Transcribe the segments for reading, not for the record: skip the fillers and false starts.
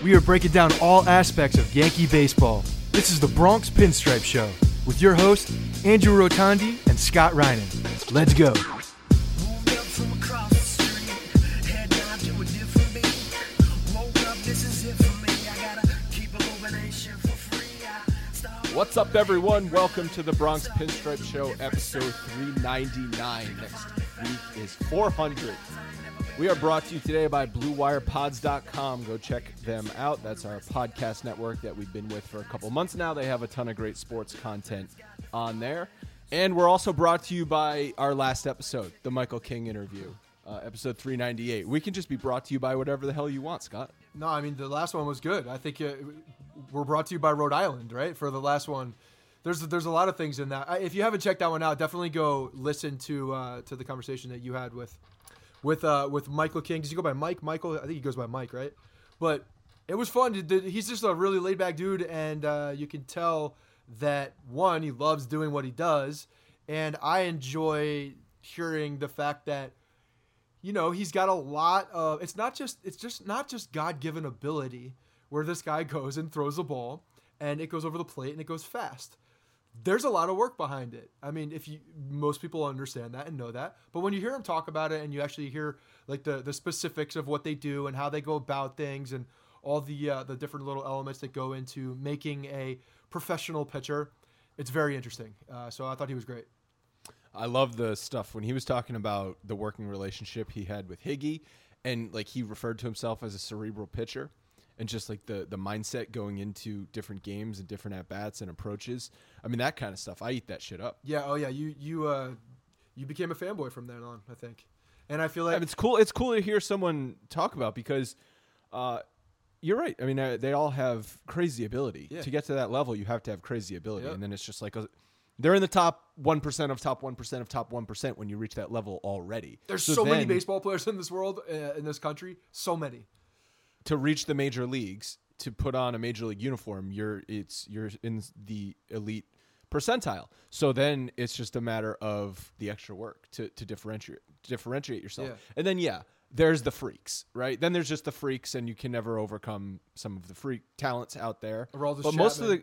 We are breaking down all aspects of Yankee baseball. This is the Bronx Pinstripe Show with your hosts, Andrew Rotondi and Scott Reinen. Let's go. What's up, everyone? Welcome to the Bronx Pinstripe Show, episode 399. Next week is 400. We are brought to you today by BlueWirePods.com. Go check them out. That's our podcast network that we've been with for a couple months now. They have a ton of great sports content on there. And we're also brought to you by our last episode, the Michael King interview, episode 398. We can just be brought to you by whatever the hell you want, Scott. No, I mean, the last one was good. I think we're brought to you by Rhode Island, right? For the last one. There's a lot of things in that. If you haven't checked that one out, definitely go listen to the conversation that you had with Michael King. Does he go by Mike? Michael? I think he goes by Mike, right? But it was fun. He's just a really laid back dude, and you can tell that, one, he loves doing what he does, and I enjoy hearing the fact that, you know, he's got a lot of. It's just not just God-given ability where this guy goes and throws the ball and it goes over the plate and it goes fast. There's a lot of work behind it. I mean, most people understand that and know that, but when you hear him talk about it and you actually hear like the specifics of what they do and how they go about things and all the different little elements that go into making a professional pitcher, it's very interesting. So I thought he was great. I love the stuff when he was talking about the working relationship he had with Higgy, and like he referred to himself as a cerebral pitcher, and just like the mindset going into different games and different at-bats and approaches. I mean, that kind of stuff. I eat that shit up. Yeah. Oh yeah. You became a fanboy from then on, I think. And I feel like it's cool. It's cool to hear someone talk about, because you're right. I mean, they all have crazy ability. Yeah. To get to that level, you have to have crazy ability. Yep. And then it's just like they're in the top 1% of top 1% of top 1% when you reach that level already. There's so many baseball players in this world, in this country. So many. To reach the major leagues, to put on a major league uniform, you're in the elite percentile. So then it's just a matter of the extra work to differentiate yourself. Yeah. And then there's the freaks, right? Then there's just the freaks, and you can never overcome some of the freak talents out there. But most of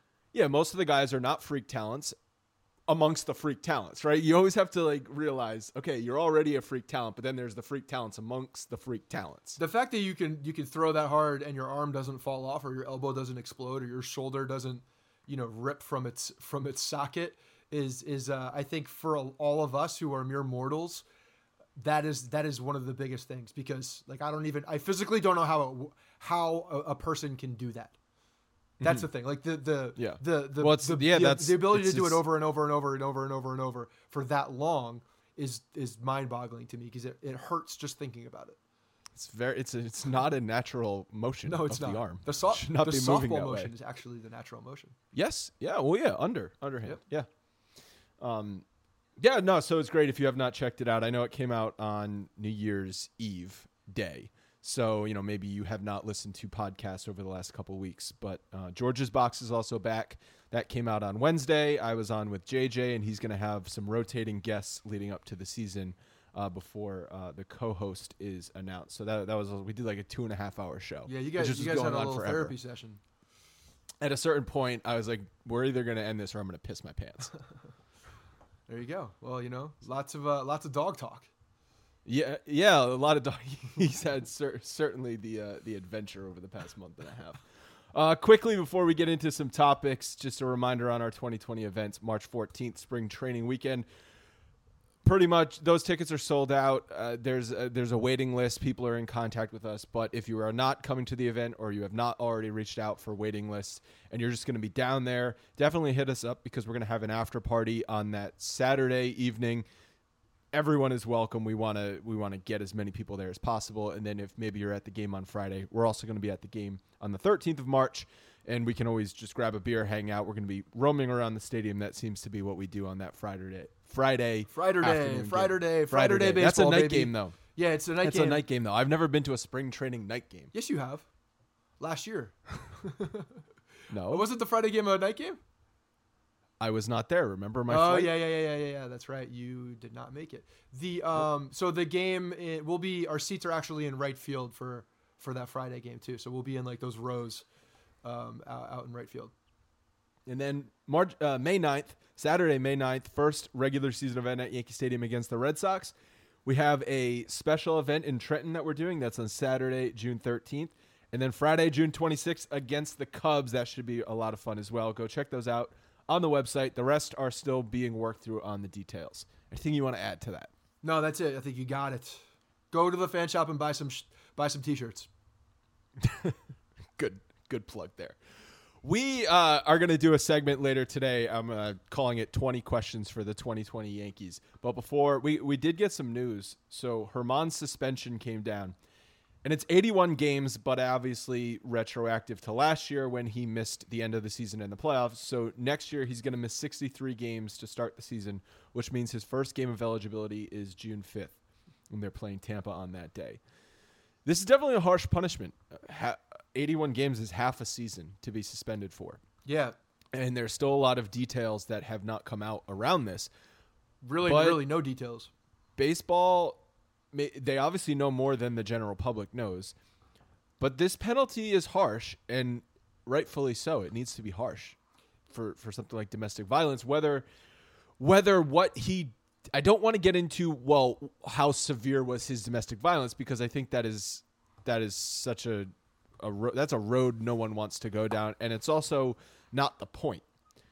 the guys are not freak talents amongst the freak talents, right? You always have to like realize, okay, you're already a freak talent, but then there's the freak talents amongst the freak talents. The fact that you can throw that hard and your arm doesn't fall off, or your elbow doesn't explode, or your shoulder doesn't, rip from its socket is I think for all of us who are mere mortals, that is one of the biggest things, because like I physically don't know how a person can do that. That's the thing. Like the ability to do it over and over and over and over and over and over for that long is mind-boggling to me, because it hurts just thinking about it. It's not a natural motion. No, it's of not. The arm. The softball motion is actually the natural motion. Yes. Yeah. Well, yeah. Underhand. Yep. Yeah. So it's great if you have not checked it out. I know it came out on New Year's Eve day. So, maybe you have not listened to podcasts over the last couple of weeks, but George's Box is also back. That came out on Wednesday. I was on with JJ, and he's going to have some rotating guests leading up to the season before the co-host is announced. So we did like a 2.5 hour show. Yeah, you guys had a little therapy session. At a certain point, I was like, we're either going to end this or I'm going to piss my pants. There you go. Well, lots of dog talk. Yeah, a lot of he's had certainly the adventure over the past month and a half. Quickly, before we get into some topics, just a reminder on our 2020 events, March 14th, spring training weekend. Pretty much those tickets are sold out. There's a waiting list. People are in contact with us, but if you are not coming to the event, or you have not already reached out for waiting lists and you're just going to be down there, definitely hit us up, because we're going to have an after party on that Saturday evening. Everyone is welcome. We want to get as many people there as possible. And then if maybe you're at the game on Friday, we're also going to be at the game on the 13th of March, and we can always just grab a beer, hang out. We're going to be roaming around the stadium. That seems to be what we do on that Friday day. Friday day. Baseball, that's a night game, though. Yeah, it's a night game. That's a night game, though. I've never been to a spring training night game. Yes, you have. Last year. No. Wasn't the Friday game a night game? I was not there. Remember my flight? Yeah. That's right. You did not make it. So the game will be, our seats are actually in right field for for that Friday game too. So we'll be in like those rows out in right field. And then May 9th, Saturday, May 9th, first regular season event at Yankee Stadium against the Red Sox. We have a special event in Trenton that we're doing. That's on Saturday, June 13th. And then Friday, June 26th against the Cubs. That should be a lot of fun as well. Go check those out on the website. The rest are still being worked through on the details. Anything you want to add to that? No, that's it. I think you got it. Go to the fan shop and buy some T-shirts. Good plug there. We are going to do a segment later today. I'm calling it 20 questions for the 2020 Yankees. But before, we did get some news. So Germán's suspension came down. And it's 81 games, but obviously retroactive to last year when he missed the end of the season in the playoffs. So next year he's going to miss 63 games to start the season, which means his first game of eligibility is June 5th when they're playing Tampa on that day. This is definitely a harsh punishment. 81 games is half a season to be suspended for. Yeah. And there's still a lot of details that have not come out around this. Really no details. Baseball, they obviously know more than the general public knows. But this penalty is harsh, and rightfully so. It needs to be harsh for something like domestic violence. Whether what he... I don't want to get into, how severe was his domestic violence, because I think that is such that's a road no one wants to go down, and it's also not the point.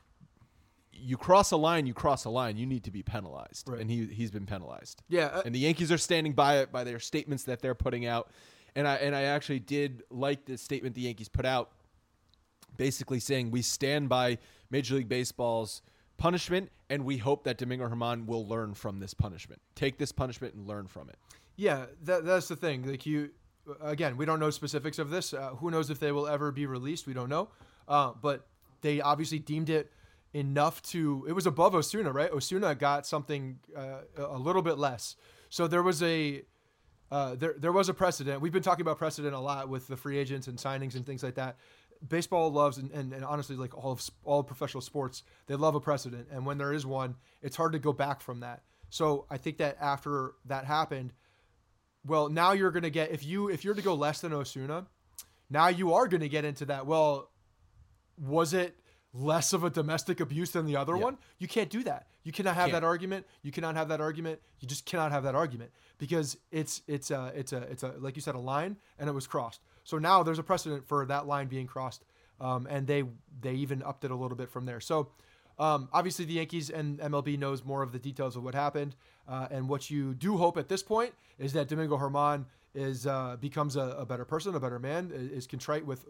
You cross a line, you need to be penalized, right. And he's been penalized. Yeah, and the Yankees are standing by it, by their statements that they're putting out, and I actually did like the statement the Yankees put out, basically saying we stand by Major League Baseball's punishment, and we hope that Domingo Germán will learn from this punishment. Take this punishment and learn from it. Yeah, that's the thing. Like again, we don't know specifics of this. Who knows if they will ever be released? We don't know. But they obviously deemed it enough to. It was above Osuna, right? Osuna got something a little bit less. So there was a precedent. We've been talking about precedent a lot with the free agents and signings and things like that. Baseball loves, and honestly, like all professional sports, they love a precedent. And when there is one, it's hard to go back from that. So I think that after that happened, well, now you're going to get, if you're to go less than Osuna, now you are going to get into that. Well, was it less of a domestic abuse than the other one? You can't do that. You cannot have that argument. You cannot have that argument. You just cannot have that argument, because it's like you said, a line, and it was crossed. So now there's a precedent for that line being crossed, and they even upped it a little bit from there. So obviously the Yankees and MLB knows more of the details of what happened, and what you do hope at this point is that Domingo Germán becomes a better person, a better man, is contrite with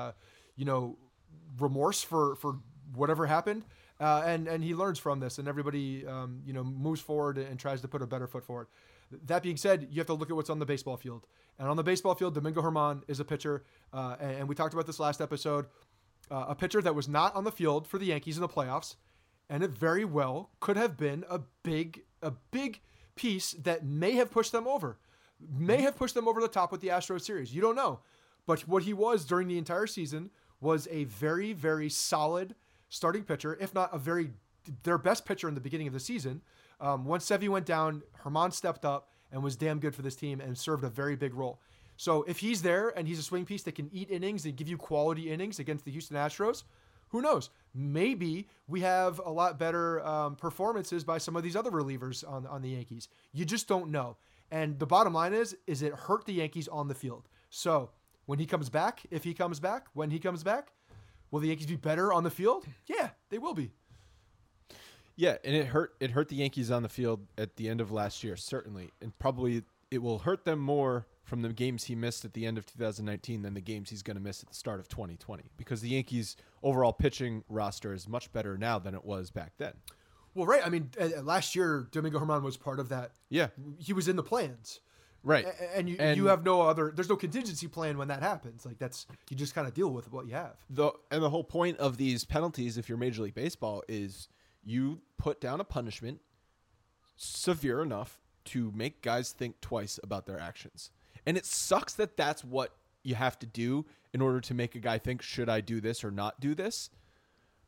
remorse for whatever happened, and he learns from this, and everybody moves forward and tries to put a better foot forward. That being said, you have to look at what's on the baseball field. And on the baseball field, Domingo Germán is a pitcher, and we talked about this last episode, a pitcher that was not on the field for the Yankees in the playoffs, and it very well could have been a big piece that may have pushed them over the top with the Astros series. You don't know. But what he was during the entire season was a very, very solid starting pitcher, if not their best pitcher in the beginning of the season. Once Sevy went down, Germán stepped up and was damn good for this team and served a very big role. So if he's there and he's a swing piece that can eat innings and give you quality innings against the Houston Astros, who knows? Maybe we have a lot better performances by some of these other relievers on the Yankees. You just don't know. And the bottom line is it hurt the Yankees on the field. So when he comes back, when he comes back, will the Yankees be better on the field? Yeah, they will be. Yeah, and it hurt the Yankees on the field at the end of last year, certainly. And probably it will hurt them more from the games he missed at the end of 2019 than the games he's going to miss at the start of 2020, because the Yankees' overall pitching roster is much better now than it was back then. Well, right. I mean, last year, Domingo Germán was part of that. Yeah. He was in the plans. Right. And you have there's no contingency plan when that happens. Like you just kind of deal with what you have. And the whole point of these penalties, if you're Major League Baseball, is you put down a punishment severe enough to make guys think twice about their actions. And it sucks that that's what you have to do in order to make a guy think, should I do this or not do this?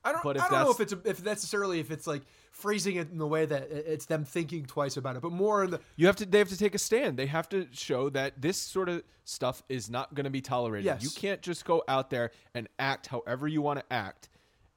I don't know if necessarily if it's like phrasing it in the way that it's them thinking twice about it, but more in the they have to take a stand. They have to show that this sort of stuff is not going to be tolerated. Yes. You can't just go out there and act however you want to act.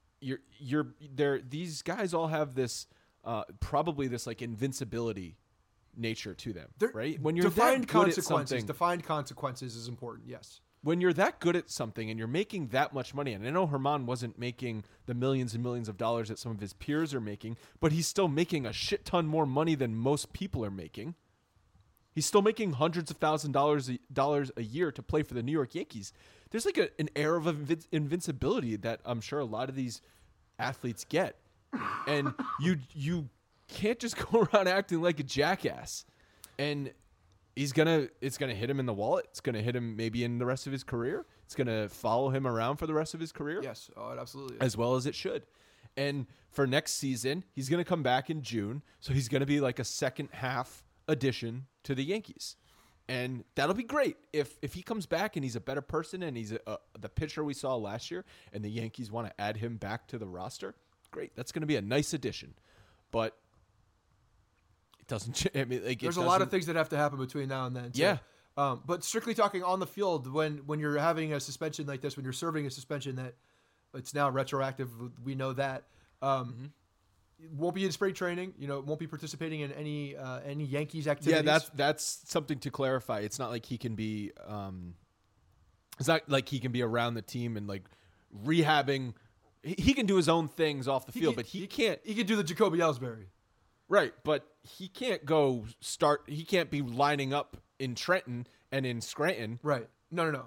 These guys all have this probably this like invincibility nature to them, right? When you're that good at something, defined consequences is important. Yes. When you're that good at something and you're making that much money, and I know Germán wasn't making the millions and millions of dollars that some of his peers are making, but he's still making a shit ton more money than most people are making. He's still making hundreds of dollars a year to play for the New York Yankees. There's like an air of invincibility that I'm sure a lot of these athletes get. And you can't just go around acting like a jackass. And it's gonna hit him in the wallet. It's gonna hit him maybe in the rest of his career. It's gonna follow him around for the rest of his career. Yes, it absolutely is. As well as it should. And for next season, he's gonna come back in June, so he's gonna be like a second half addition to the Yankees, and that'll be great if he comes back and he's a better person and he's the pitcher we saw last year, and the Yankees want to add him back to the roster. Great, that's gonna be a nice addition, but. Doesn't I mean, like, there's a lot of things that have to happen between now and then too. Yeah. But strictly talking on the field, when you're having a suspension like this, when you're serving a suspension that it's now retroactive, we know that won't be in spring training. Won't be participating in any Yankees activities. Yeah, that's something to clarify. It's not like he can be. It's not like he can be around the team and like rehabbing. He can do his own things off the field, but he can't. He can do the Jacoby Ellsbury. Right, but he can't he can't be lining up in Trenton and in Scranton. Right. No.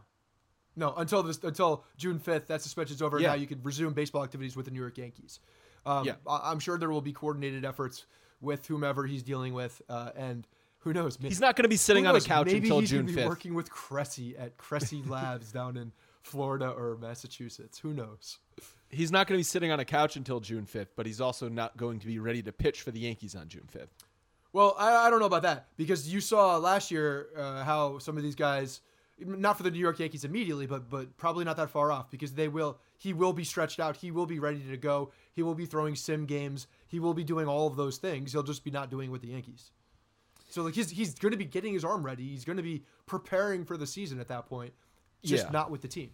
Until June 5th, that suspension's over. Yeah. Now you can resume baseball activities with the New York Yankees. I'm sure there will be coordinated efforts with whomever he's dealing with, and who knows? He's not going to be sitting on a couch until June 5th. Maybe he's going to be working with Cressy at Cressy Labs down in Florida or Massachusetts. Who knows? He's not going to be sitting on a couch until June 5th, but he's also not going to be ready to pitch for the Yankees on June 5th. Well, I don't know about that, because you saw last year how some of these guys, not for the New York Yankees immediately, but probably not that far off, because he will be stretched out. He will be ready to go. He will be throwing sim games. He will be doing all of those things. He'll just be not doing it with the Yankees. So like he's going to be getting his arm ready. He's going to be preparing for the season at that point, just not with the team.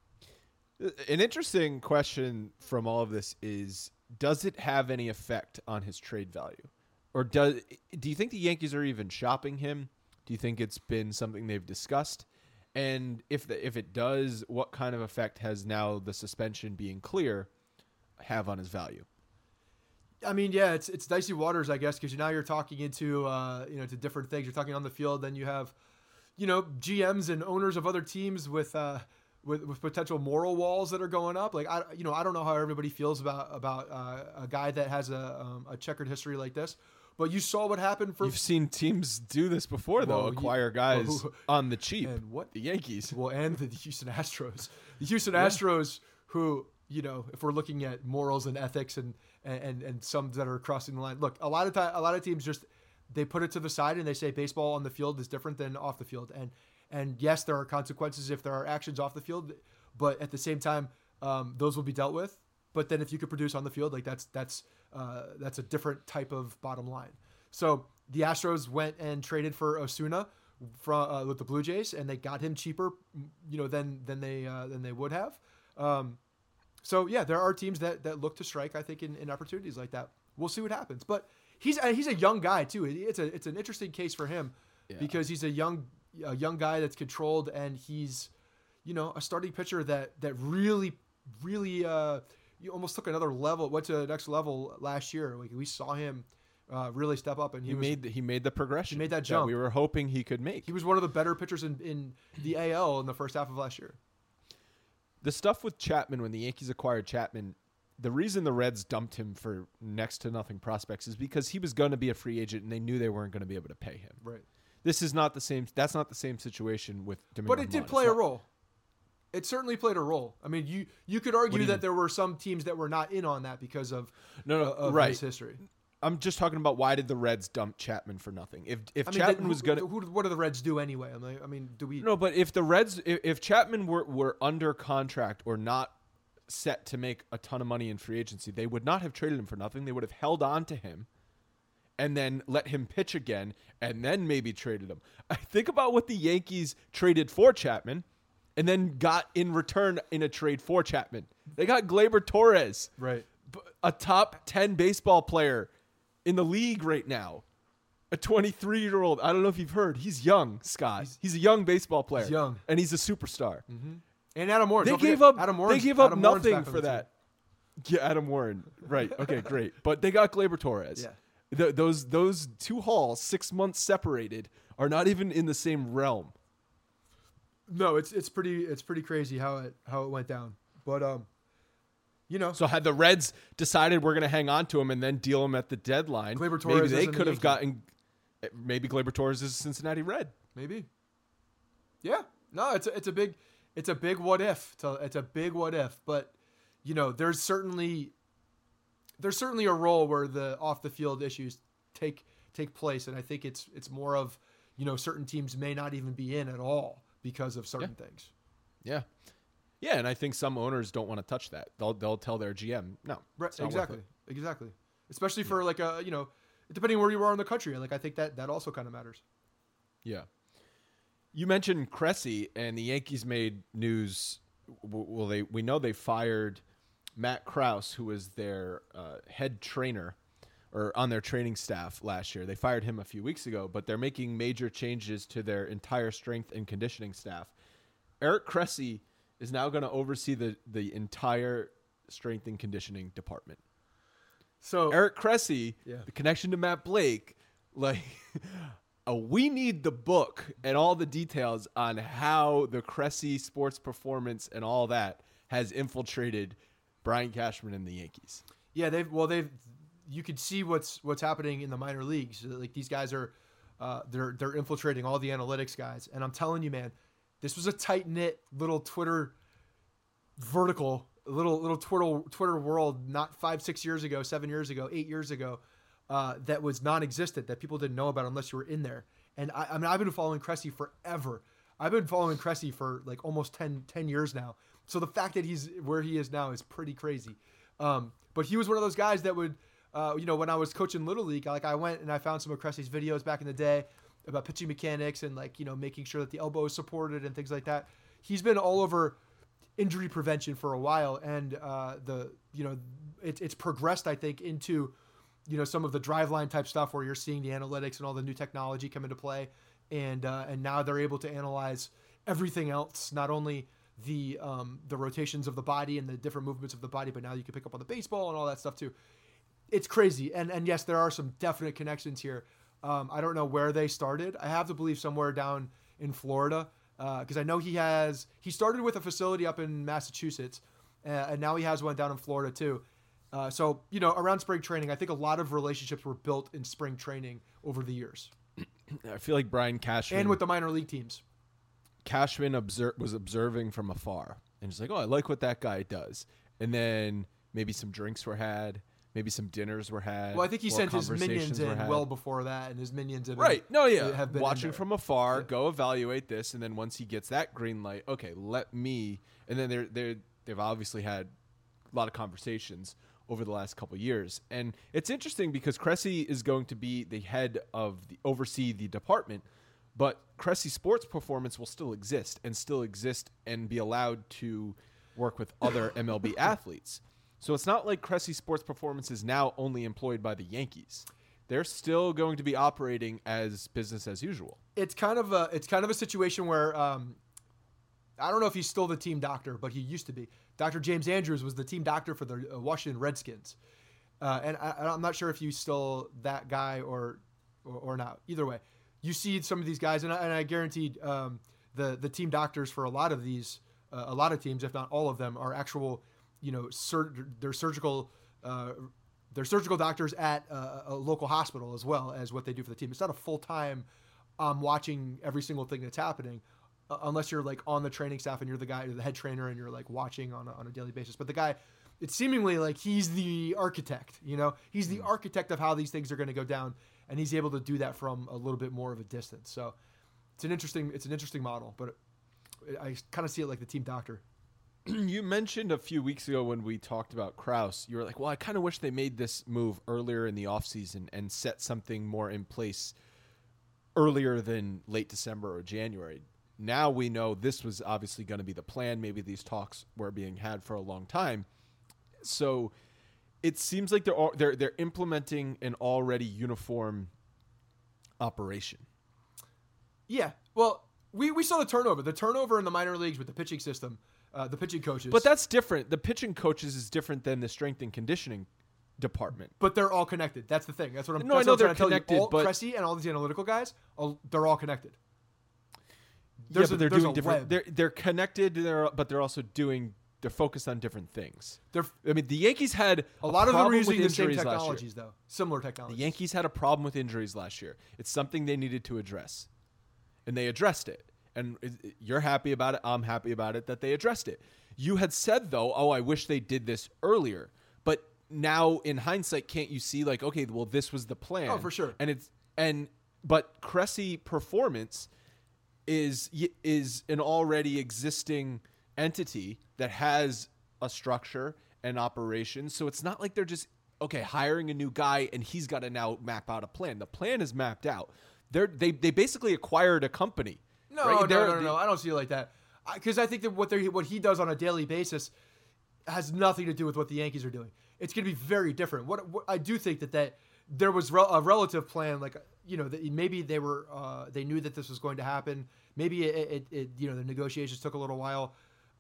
An interesting question from all of this is, does it have any effect on his trade value? Or do you think the Yankees are even shopping him? Do you think it's been something they've discussed? And if it does, what kind of effect has now the suspension being clear have on his value? I mean, yeah, it's dicey waters, I guess, because now you're talking into to different things. You're talking on the field, then you have, GMs and owners of other teams with potential moral walls that are going up. Like I don't know how everybody feels about a guy that has a checkered history like this, but you saw what happened for. You've seen teams do this before, though. Acquire guys on the cheap. And what the Yankees? Well, and the Houston Astros. The Houston Astros, who if we're looking at morals and ethics and some that are crossing the line. Look, a lot of teams just they put it to the side and they say baseball on the field is different than off the field. And yes, there are consequences if there are actions off the field, but at the same time, those will be dealt with. But then if you could produce on the field, like that's a different type of bottom line. So the Astros went and traded for Osuna with the Blue Jays, and they got him cheaper, than they would have. So yeah, there are teams that look to strike, I think, in opportunities like that. We'll see what happens. But he's a young guy too. It's an interesting case for him because he's a young guy that's controlled, and he's a starting pitcher that really you almost took another level, went to the next level last year. Like we saw him really step up, and he made the progression. He made that jump we were hoping he could make. He was one of the better pitchers in the AL in the first half of last year. The stuff with Chapman, when the Yankees acquired Chapman, the reason the Reds dumped him for next to nothing prospects is because he was going to be a free agent, and they knew they weren't going to be able to pay him. Right. This is not the same. That's not the same situation with Domingo. But it did play a role. It certainly played a role. I mean, you could argue that there were some teams that were not in on that because of his history. I'm just talking about why did the Reds dump Chapman for nothing? If Chapman was going to, what do the Reds do anyway? Do we? No, but if the Reds, if Chapman were under contract or not set to make a ton of money in free agency, they would not have traded him for nothing. They would have held on to him and then let him pitch again and then maybe traded him. I think about what the Yankees traded for Chapman and then got in return in a trade for Chapman. They got Gleyber Torres, Right. a top 10 baseball player in the league right now. A 23-year-old. I don't know if you've heard. He's young, Scott. He's a young baseball player. He's young. And he's a superstar. Mm-hmm. And Adam Warren. They Don't gave forget, up Adam Warren's, They gave up Adam Warren's nothing back on for the team. that. Yeah, Adam Warren. Right. Okay, great. But they got Gleyber Torres. Yeah. Those two hauls, 6 months separated, are not even in the same realm. No, it's pretty crazy how it went down. But So had the Reds decided we're going to hang on to him and then deal him at the deadline, Gleyber Torres maybe they isn't a could have Yankee. gotten. Maybe Gleyber Torres is a Cincinnati Red. maybe. Yeah. No, it's a big what if. It's a big what if. But there's certainly a role where the off the field issues take place, and I think it's more of certain teams may not even be in at all because of certain things. Yeah. Yeah, and I think some owners don't want to touch that. They'll tell their GM, no. Right, it's not worth exactly. it." Exactly. Especially for like a, depending where you are in the country. Like I think that also kind of matters. Yeah. You mentioned Cressy, and the Yankees made news. Well, we know they fired Matt Krause, who was their head trainer or on their training staff last year. They fired him a few weeks ago, but they're making major changes to their entire strength and conditioning staff. Eric Cressy is now going to oversee the entire strength and conditioning department. So Eric Cressy, Yeah. the connection to Matt Blake, we need the book and all the details on how the Cressy sports performance and all that has infiltrated Brian Cashman and the Yankees. yeah, you could see what's happening in the minor leagues. Like these guys are, they're infiltrating all the analytics guys, and I'm telling you, man, this was a tight knit little Twitter vertical, little Twitter world, not 5, 6 years ago, 7 years ago, 8 years ago, that was non-existent, that people didn't know about unless you were in there. And I mean, I've been following Cressy forever. I've been following Cressy for like almost 10 years now. So the fact that he's where he is now is pretty crazy. But he was one of those guys that would, when I was coaching Little League, I went and I found some of Cressy's videos back in the day about pitching mechanics and making sure that the elbow is supported and things like that. He's been all over injury prevention for a while, and it's progressed, I think, into some of the driveline type stuff where you're seeing the analytics and all the new technology come into play, and now they're able to analyze everything else, not only the rotations of the body and the different movements of the body, but now you can pick up on the baseball and all that stuff too. It's crazy, and yes, there are some definite connections here. I don't know where they started. I have to believe somewhere down in Florida, because I know he started with a facility up in Massachusetts, and now he has one down in Florida too. So around spring training, I think a lot of relationships were built in spring training over the years, I feel like Brian Cashman and with the minor league teams. Cashman was observing from afar and just like, oh, I like what that guy does. And then maybe some drinks were had, maybe some dinners were had. Well, I think he more sent his minions conversations were in had. well before that, and his minions have Right. No, yeah. have been watching in there. from afar, Yeah. go evaluate this, and then once he gets that green light, okay, let me. And then they've obviously had a lot of conversations over the last couple of years, and it's interesting because Cressy is going to be the head of oversee the department, but Cressy Sports Performance will still exist and be allowed to work with other MLB athletes. So it's not like Cressy Sports Performance is now only employed by the Yankees. They're still going to be operating as business as usual. It's kind of a situation where I don't know if he's still the team doctor, but he used to be. Dr. James Andrews was the team doctor for the Washington Redskins, and I'm not sure if he's still that guy or not. Either way, you see some of these guys, and I guaranteed the team doctors for a lot of these, a lot of teams, if not all of them, are actual, they're surgical doctors at a local hospital as well as what they do for the team. It's not a full time watching every single thing that's happening. Unless you're like on the training staff and you're the head trainer and you're like watching on a daily basis. But the guy, it's seemingly like he's the architect, he's the architect of how these things are going to go down. And he's able to do that from a little bit more of a distance. So it's an interesting model, but I kind of see it like the team doctor. You mentioned a few weeks ago when we talked about Kraus, you were like, well, I kind of wish they made this move earlier in the offseason and set something more in place earlier than late December or January. Now we know this was obviously going to be the plan. Maybe these talks were being had for a long time. So it seems like they're implementing an already uniform operation. Yeah. Well, we saw the turnover in the minor leagues with the pitching system, the pitching coaches. But that's different. The pitching coaches is different than the strength and conditioning department. But they're all connected. That's the thing. That's what I'm. No, I know they're connected. But Cressy and all these analytical guys, they're all connected. They're doing different. They're connected. But they're also doing. They're focused on different things. I mean, the Yankees had a lot of them were using the same injuries technologies, though. Similar technologies. The Yankees had a problem with injuries last year. It's something they needed to address, and they addressed it. And you're happy about it. I'm happy about it that they addressed it. You had said, though, oh, I wish they did this earlier. But now, in hindsight, can't you see, like, okay, well, this was the plan. Oh, for sure. But Cressy Performance is an already existing entity that has a structure and operation. So it's not like they're just, okay, hiring a new guy and he's got to now map out a plan. The plan is mapped out. They basically acquired a company. No, right? No. I don't see it like that. Because I think that what he does on a daily basis has nothing to do with what the Yankees are doing. It's going to be very different. What I do think that there was a relative plan, like, you know, that maybe they knew that this was going to happen. Maybe it the negotiations took a little while,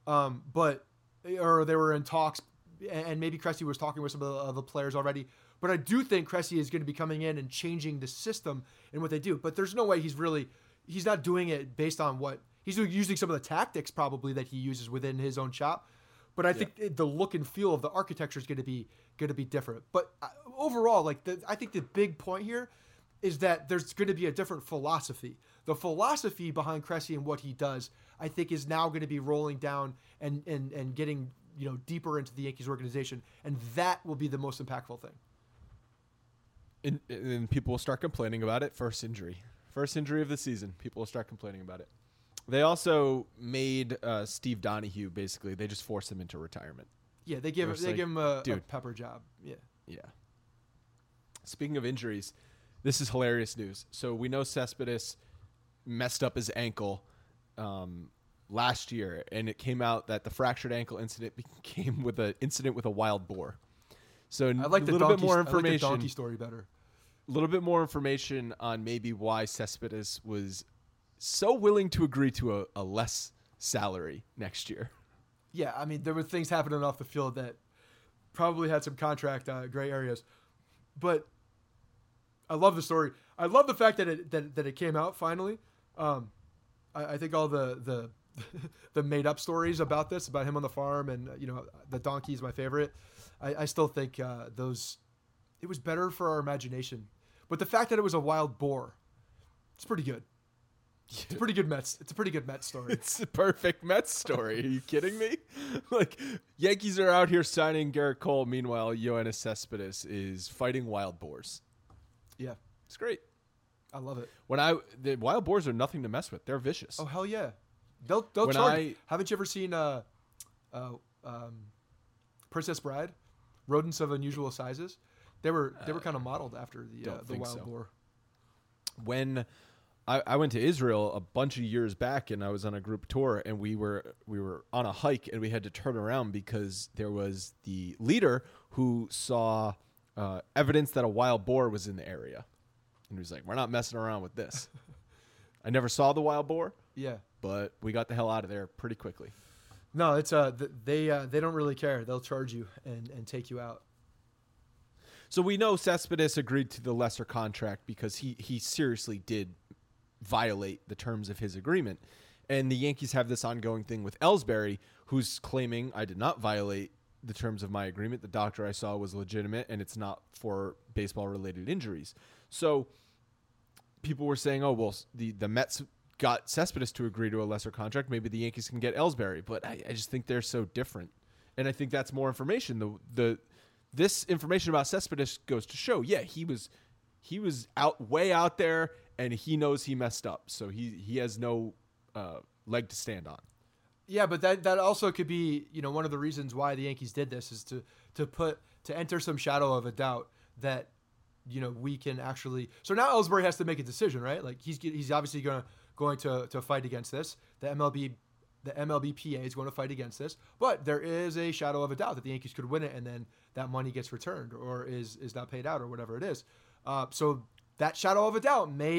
or they were in talks, and maybe Cressy was talking with some of the players already. But I do think Cressy is going to be coming in and changing the system and what they do. But there's no way he's not doing it based on what he's using some of the tactics probably that he uses within his own shop. But I think the look and feel of the architecture is going to be different. But overall, I think the big point here is that there's going to be a different philosophy. The philosophy behind Cressy and what he does, I think, is now going to be rolling down and getting deeper into the Yankees organization, and that will be the most impactful thing. And people will start complaining about it. First injury of the season. People will start complaining about it. They also made Steve Donahue, basically. They just forced him into retirement. Yeah, they give him a pepper job. Yeah. Yeah. Speaking of injuries, this is hilarious news. So we know Cespedes messed up his ankle last year, and it came out that the fractured ankle incident came with an incident with a wild boar. So I like the donkey story better. A little bit more information on maybe why Cespedes was so willing to agree to a less salary next year. Yeah, I mean, there were things happening off the field that probably had some contract gray areas. But I love the story. I love the fact that it came out finally. I think all the the made up stories about him on the farm and the donkey is my favorite. I still think it was better for our imagination. But the fact that it was a wild boar, it's pretty good. It's a pretty good Mets. It's a pretty good Mets story. It's a perfect Mets story. Are you kidding me? Like, Yankees are out here signing Garrett Cole. Meanwhile, Yoenis Cespedes is fighting wild boars. Yeah, it's great. I love it. The wild boars are nothing to mess with. They're vicious. Oh hell yeah, they'll charge. Haven't you ever seen Princess Bride? Rodents of unusual sizes. They were kind of modeled after the wild boar. When I went to Israel a bunch of years back, and I was on a group tour, and we were on a hike, and we had to turn around because there was the leader who saw evidence that a wild boar was in the area, and he was like, "We're not messing around with this." I never saw the wild boar. Yeah, but we got the hell out of there pretty quickly. No, it's they don't really care. They'll charge you and take you out. So we know Cespedes agreed to the lesser contract because he seriously did violate the terms of his agreement. And the Yankees have this ongoing thing with Ellsbury, who's claiming, I did not violate the terms of my agreement. The doctor I saw was legitimate, and it's not for baseball-related injuries. So people were saying, oh, well, the Mets got Cespedes to agree to a lesser contract. Maybe the Yankees can get Ellsbury. But I just think they're so different. And I think that's more information. This information about Cespedes goes to show, yeah, he was way out there, and he knows he messed up, so he has no leg to stand on. Yeah, but that also could be, one of the reasons why the Yankees did this is to enter some shadow of a doubt that, we can actually. So now Ellsbury has to make a decision, right? Like he's obviously going to fight against this. The MLBPA is going to fight against this, but there is a shadow of a doubt that the Yankees could win it, and then that money gets returned or is not paid out or whatever it is. So that shadow of a doubt may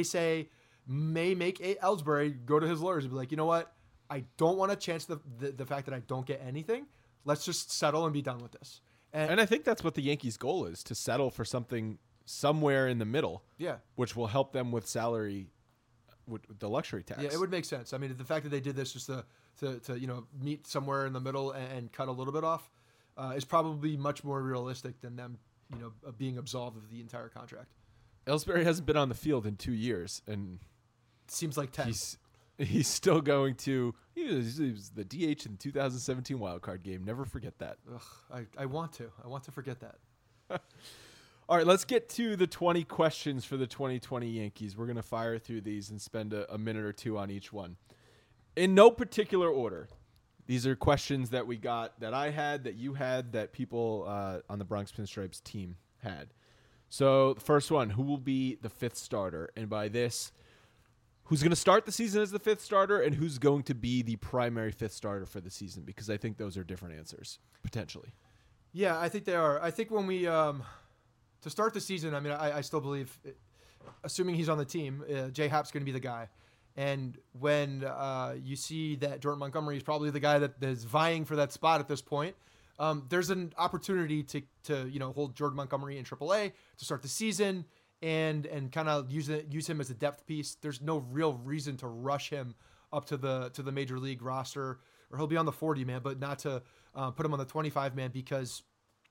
make Ellsbury go to his lawyers and be like, you know what? I don't want to chance the fact that I don't get anything. Let's just settle and be done with this. And I think that's what the Yankees' goal is, to settle for something somewhere in the middle. Yeah. Which will help them with salary, with the luxury tax. Yeah, it would make sense. I mean, the fact that they did this just to meet somewhere in the middle and cut a little bit off is probably much more realistic than them, being absolved of the entire contract. Ellsbury hasn't been on the field in 2 years, and seems like 10. He's still going to. He was the DH in the 2017 wildcard game. Never forget that. Ugh, I want to forget that. All right, let's get to the 20 questions for the 2020 Yankees. We're going to fire through these and spend a minute or two on each one. In no particular order. These are questions that we got, that I had, that you had, that people on the Bronx Pinstripes team had. So the first one, who will be the fifth starter? And by this, who's going to start the season as the fifth starter and who's going to be the primary fifth starter for the season? Because I think those are different answers, potentially. Yeah, I think they are. I think when we, to start the season, I mean, I still believe, assuming he's on the team, J-Hap's going to be the guy. And when you see that Jordan Montgomery is probably the guy that is vying for that spot at this point, there's an opportunity to hold Jordan Montgomery in AAA to start the season and kind of use him as a depth piece. There's no real reason to rush him up to the major league roster, or he'll be on the 40-man, but not to put him on the 25-man because,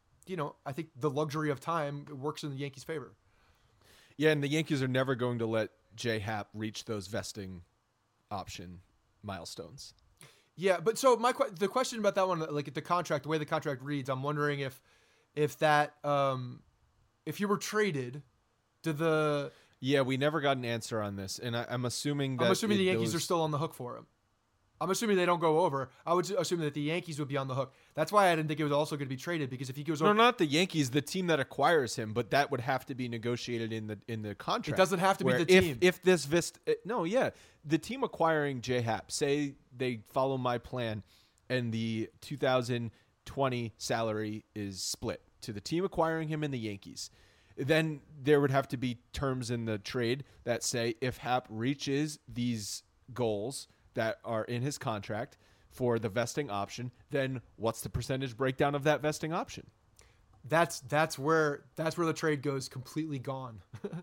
I think the luxury of time works in the Yankees' favor. Yeah, and the Yankees are never going to let J-Hap reach those vesting option milestones. Yeah, but so the question about that one, like the contract, the way the contract reads, I'm wondering if that if you were traded, Yeah, we never got an answer on this, and I'm assuming that the Yankees are still on the hook for him. I'm assuming they don't go over. I would assume that the Yankees would be on the hook. That's why I didn't think it was also going to be traded, because if he goes over, no, not the Yankees, the team that acquires him, but that would have to be negotiated in the contract. It doesn't have to be the team. If this the team acquiring J-Hap, say they follow my plan, and the 2020 salary is split to the team acquiring him and the Yankees, then there would have to be terms in the trade that say if Hap reaches these goals that are in his contract for the vesting option, then what's the percentage breakdown of that vesting option? That's where the trade goes completely gone.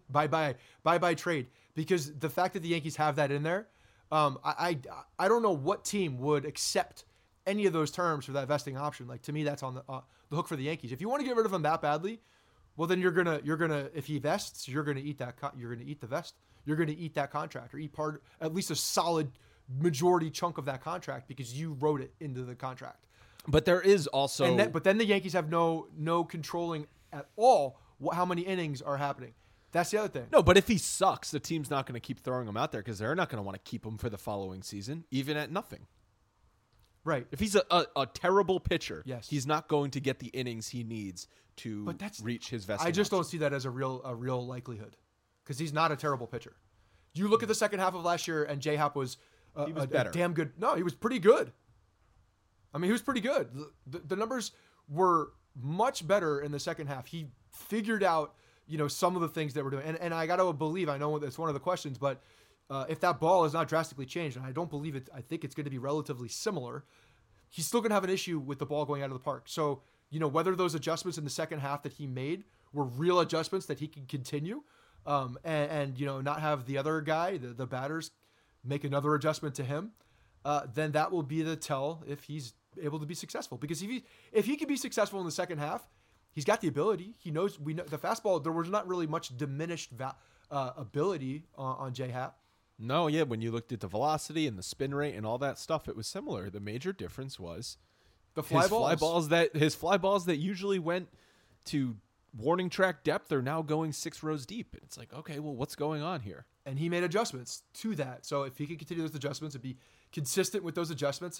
Bye trade, because the fact that the Yankees have that in there, I don't know what team would accept any of those terms for that vesting option. Like, to me, that's on the hook for the Yankees. If you want to get rid of him that badly, well, then you're gonna if he vests, you're gonna eat that. You're gonna eat the vest. You're gonna eat that contract, or eat at least a solid majority chunk of that contract, because you wrote it into the contract. But there is also, but then the Yankees have no controlling at all how many innings are happening. That's the other thing. No, but if he sucks, the team's not going to keep throwing him out there, because they're not going to want to keep him for the following season, even at nothing. Right. If he's a terrible pitcher, yes, he's not going to get the innings he needs to reach his vesting. I just don't see that as a real likelihood, because he's not a terrible pitcher. You look at the second half of last year, and J-Hap was he was better. Damn good. No, he was pretty good. I mean, he was pretty good. The numbers were much better in the second half. He figured out, some of the things that we're doing. And I got to believe, I know it's one of the questions, but if that ball is not drastically changed, and I don't believe it, I think it's going to be relatively similar, he's still going to have an issue with the ball going out of the park. So, whether those adjustments in the second half that he made were real adjustments that he can continue, and not have the other guy, the batters, make another adjustment to him, then that will be the tell if he's able to be successful. Because if he can be successful in the second half, he's got the ability. We know the fastball. There was not really much diminished ability on J-Hap. No, yeah. When you looked at the velocity and the spin rate and all that stuff, it was similar. The major difference was the fly balls that usually went to warning track depth are now going 6 rows deep. It's like, okay, well, what's going on here? And he made adjustments to that. So if he could continue those adjustments and be consistent with those adjustments,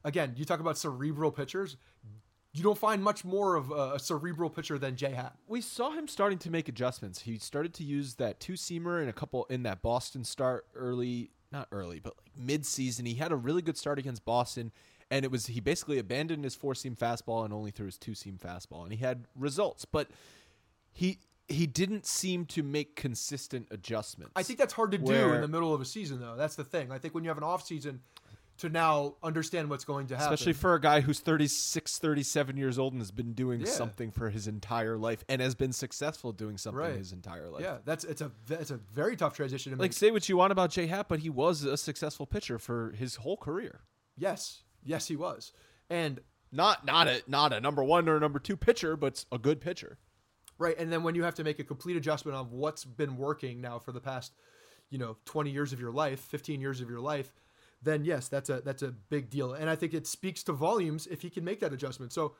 again, you talk about cerebral pitchers. You don't find much more of a cerebral pitcher than J-Happ. We saw him starting to make adjustments. He started to use that two-seamer in that Boston start not early, but like mid-season. He had a really good start against Boston, and he basically abandoned his four-seam fastball and only threw his two-seam fastball, and he had results. But he didn't seem to make consistent adjustments. I think that's hard to do in the middle of a season, though. That's the thing. I think when you have an off season, to now understand what's going to happen. Especially for a guy who's 36, 37 years old and has been doing something for his entire life and has been successful doing something his entire life. Yeah, it's a very tough transition to make. Like, say what you want about J-Happ, but he was a successful pitcher for his whole career. Yes, he was. And not a number one or number two pitcher, but a good pitcher. Right, and then when you have to make a complete adjustment of what's been working now for the past, 20 years of your life, 15 years of your life, then yes, that's a big deal. And I think it speaks to volumes if he can make that adjustment. So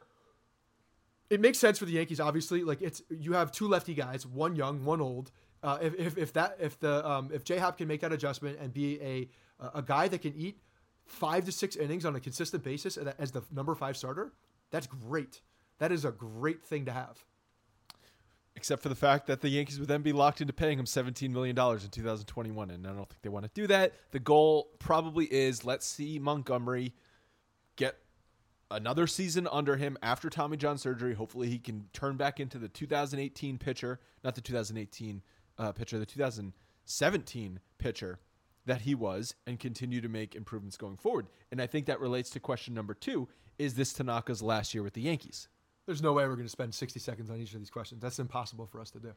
it makes sense for the Yankees, obviously. Like, you have two lefty guys, one young, one old. If J-Happ can make that adjustment and be a guy that can eat 5 to 6 innings on a consistent basis as the number 5 starter, that's great. That is a great thing to have. Except for the fact that the Yankees would then be locked into paying him $17 million in 2021, and I don't think they want to do that. The goal probably is, let's see Montgomery get another season under him after Tommy John surgery. Hopefully he can turn back into the 2018 pitcher, not the 2018 pitcher, the 2017 pitcher that he was, and continue to make improvements going forward. And I think that relates to question number 2, is this Tanaka's last year with the Yankees? There's no way we're going to spend 60 seconds on each of these questions. That's impossible for us to do.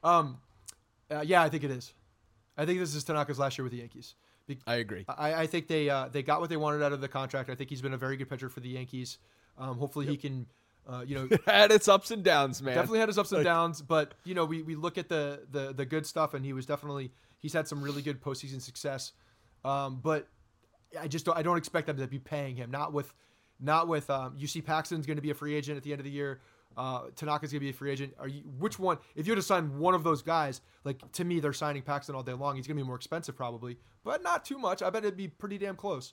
Yeah, I think it is. I think this is Tanaka's last year with the Yankees. I agree. I think they got what they wanted out of the contract. I think he's been a very good pitcher for the Yankees. Hopefully he can, had its ups and downs, man. Definitely had his ups and downs, but we look at the good stuff, and he's had some really good postseason success. But I don't expect them to be paying him. Not with UC Paxton's going to be a free agent at the end of the year. Tanaka's going to be a free agent. Which one? If you had to sign one of those guys, like, to me, they're signing Paxton all day long. He's going to be more expensive probably, but not too much. I bet it'd be pretty damn close.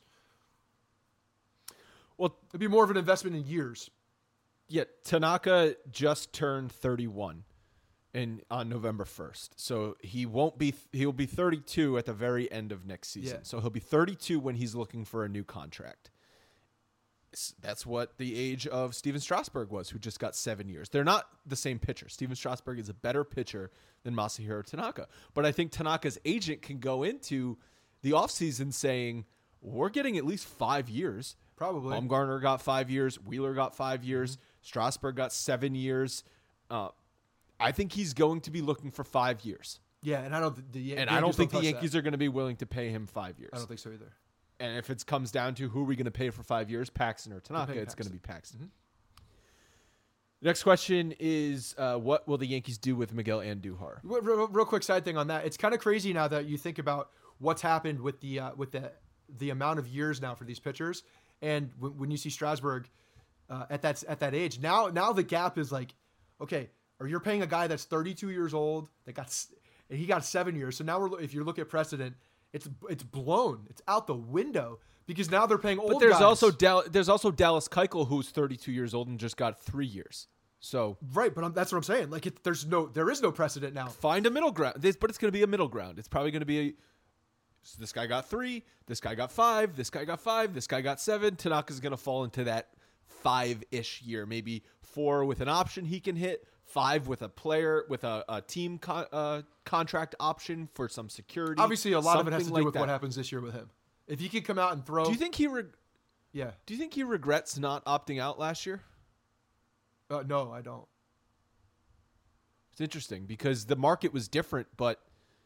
Well, it'd be more of an investment in years. Yeah, Tanaka just turned 31 on November 1st. So he'll be 32 at the very end of next season. Yeah. So he'll be 32 when he's looking for a new contract. That's what the age of Steven Strasburg was, who just got 7 years. They're not the same pitcher. Steven Strasburg is a better pitcher than Masahiro Tanaka. But I think Tanaka's agent can go into the offseason saying, we're getting at least 5 years. Probably. Bumgarner got 5 years. Wheeler got 5 years. Mm-hmm. Strasburg got 7 years. I think he's going to be looking for 5 years. Yeah, and I don't think the Yankees are going to be willing to pay him 5 years. I don't think so either. And if it comes down to who are we going to pay for 5 years, Paxton or Tanaka, it's going to be Paxton. Mm-hmm. Next question is, what will the Yankees do with Miguel Andujar? Real quick side thing on that. It's kind of crazy now that you think about what's happened with the amount of years now for these pitchers, and when you see Strasburg at that age, now the gap is like, okay, or you're paying a guy that's 32 years old and he got 7 years. So now if you look at precedent, it's blown. It's out the window because now they're paying old guys. But there's also Dallas Keuchel, who's 32 years old and just got 3 years. So right, but that's what I'm saying. Like, there is no precedent now. Find a middle ground. But it's going to be a middle ground. It's probably going to be so this guy got 3, this guy got 5, this guy got 5, this guy got 7. Tanaka's going to fall into that 5-ish year, maybe 4 with an option he can hit, 5 with a player with a team contract option for some security. Obviously, a lot of it has to do with what happens this year with him. If he could come out and throw, do you think he? Yeah. Do you think he regrets not opting out last year? No, I don't. It's interesting because the market was different, but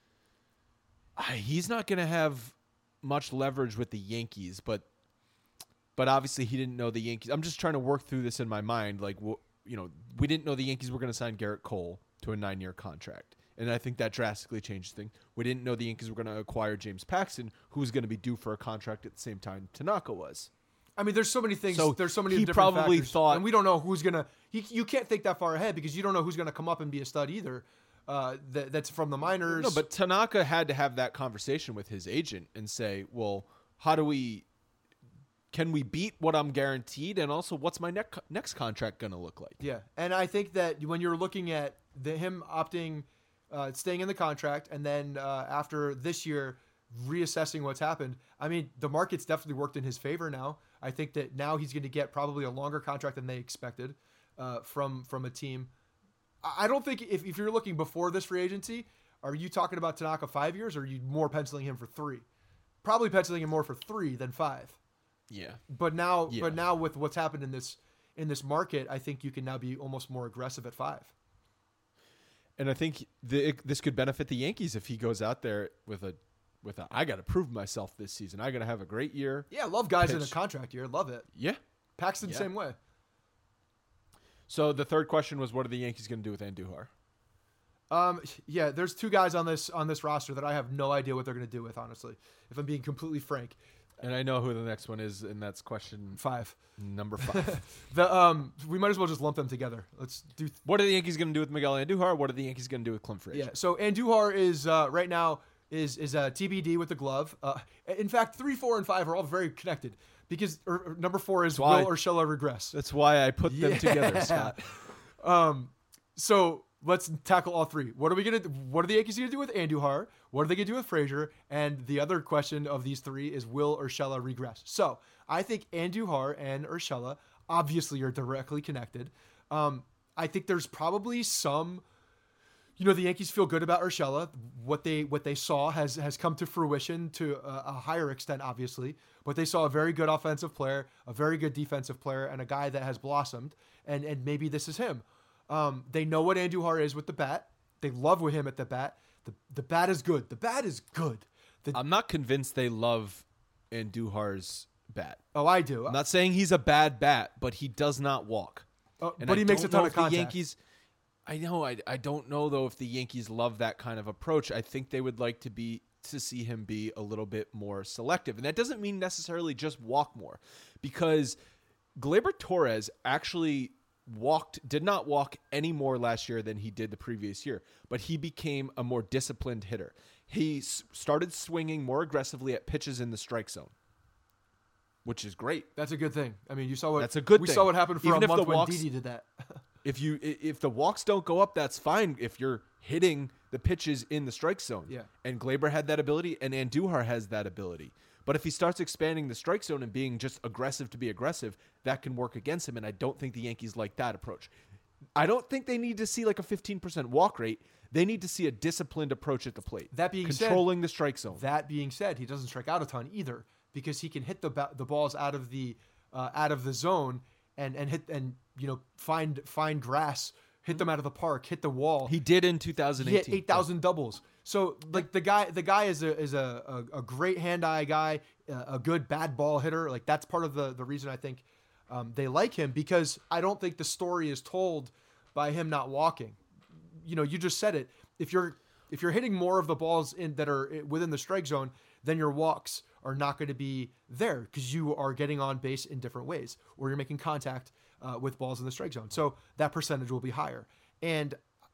he's not going to have much leverage with the Yankees. But obviously, he didn't know the Yankees. I'm just trying to work through this in my mind, like. We didn't know the Yankees were going to sign Garrett Cole to a 9-year contract. And I think that drastically changed things. We didn't know the Yankees were going to acquire James Paxton, who was going to be due for a contract at the same time Tanaka was. I mean, there's so many things. So there's so many he different probably factors, thought, and we don't know who's going to. You can't think that far ahead because you don't know who's going to come up and be a stud either. That's from the minors. No, but Tanaka had to have that conversation with his agent and say, well, how do we can we beat what I'm guaranteed, and also what's my next contract going to look like? Yeah, and I think that when you're looking at him opting, staying in the contract, and then after this year reassessing what's happened, I mean, the market's definitely worked in his favor now. I think that now he's going to get probably a longer contract than they expected from a team. I don't think if you're looking before this free agency, are you talking about Tanaka 5 years, or are you more penciling him for 3? Probably penciling him more for 3 than 5. Yeah. But now with what's happened in this market, I think you can now be almost more aggressive at 5. And I think this could benefit the Yankees if he goes out there with a I got to prove myself this season. I got to have a great year. Yeah, love guys in a contract year. Love it. Yeah. Paxton, same way. So the third question was, what are the Yankees going to do with Andujar? Yeah, there's 2 guys on this roster that I have no idea what they're going to do with, honestly, if I'm being completely frank. And I know who the next one is, and that's question 5. Number 5. We might as well just lump them together. Let's do. What are the Yankees going to do with Miguel Andujar? What are the Yankees going to do with Clint Frazier? Yeah, so Andujar is right now is TBD with the glove. In fact, 3, 4, and 5 are all very connected because number 4 is will Urshela regress. That's why I put them together, Scott. So let's tackle all 3. What are the Yankees gonna do with Andujar? What are they gonna do with Frazier? And the other question of these 3 is, will Urshela regress? So I think Andujar and Urshela obviously are directly connected. I think there's probably some, the Yankees feel good about Urshela. What they saw has come to fruition to a higher extent, obviously. But they saw a very good offensive player, a very good defensive player, and a guy that has blossomed. And maybe this is him. They know what Andujar is with the bat. They love with him at the bat. The bat is good. The bat is good. I'm not convinced they love Andujar's bat. Oh, I do. I'm not saying he's a bad bat, but he does not walk. But he makes a ton of contact. Yankees, I know. I don't know though if the Yankees love that kind of approach. I think they would like to see him be a little bit more selective, and that doesn't mean necessarily just walk more, because Gleyber Torres actually did not walk any more last year than he did the previous year, but he became a more disciplined hitter. He started swinging more aggressively at pitches in the strike zone, which is great. That's a good thing. I mean, you saw what that's a good thing. We saw what happened for Even a month when Didi did that. If the walks don't go up, that's fine. If you're hitting the pitches in the strike zone, yeah. And Gleyber had that ability, and Andujar has that ability. But if he starts expanding the strike zone and being just aggressive to be aggressive, that can work against him, and I don't think the Yankees like that approach. I don't think they need to see like a 15% walk rate. They need to see a disciplined approach at the plate. That being controlling the strike zone. That being said, he doesn't strike out a ton either, because he can hit the balls out of the zone and hit and find grass, hit them out of the park, hit the wall. He did in 2018. He hit 8,000 doubles. So like the guy is a great hand-eye guy, a good bad ball hitter. Like that's part of the reason I think they like him, because I don't think the story is told by him not walking. You just said it. If you're hitting more of the balls that are within the strike zone, then your walks are not going to be there, because you are getting on base in different ways, or you're making contact with balls in the strike zone. So that percentage will be higher. And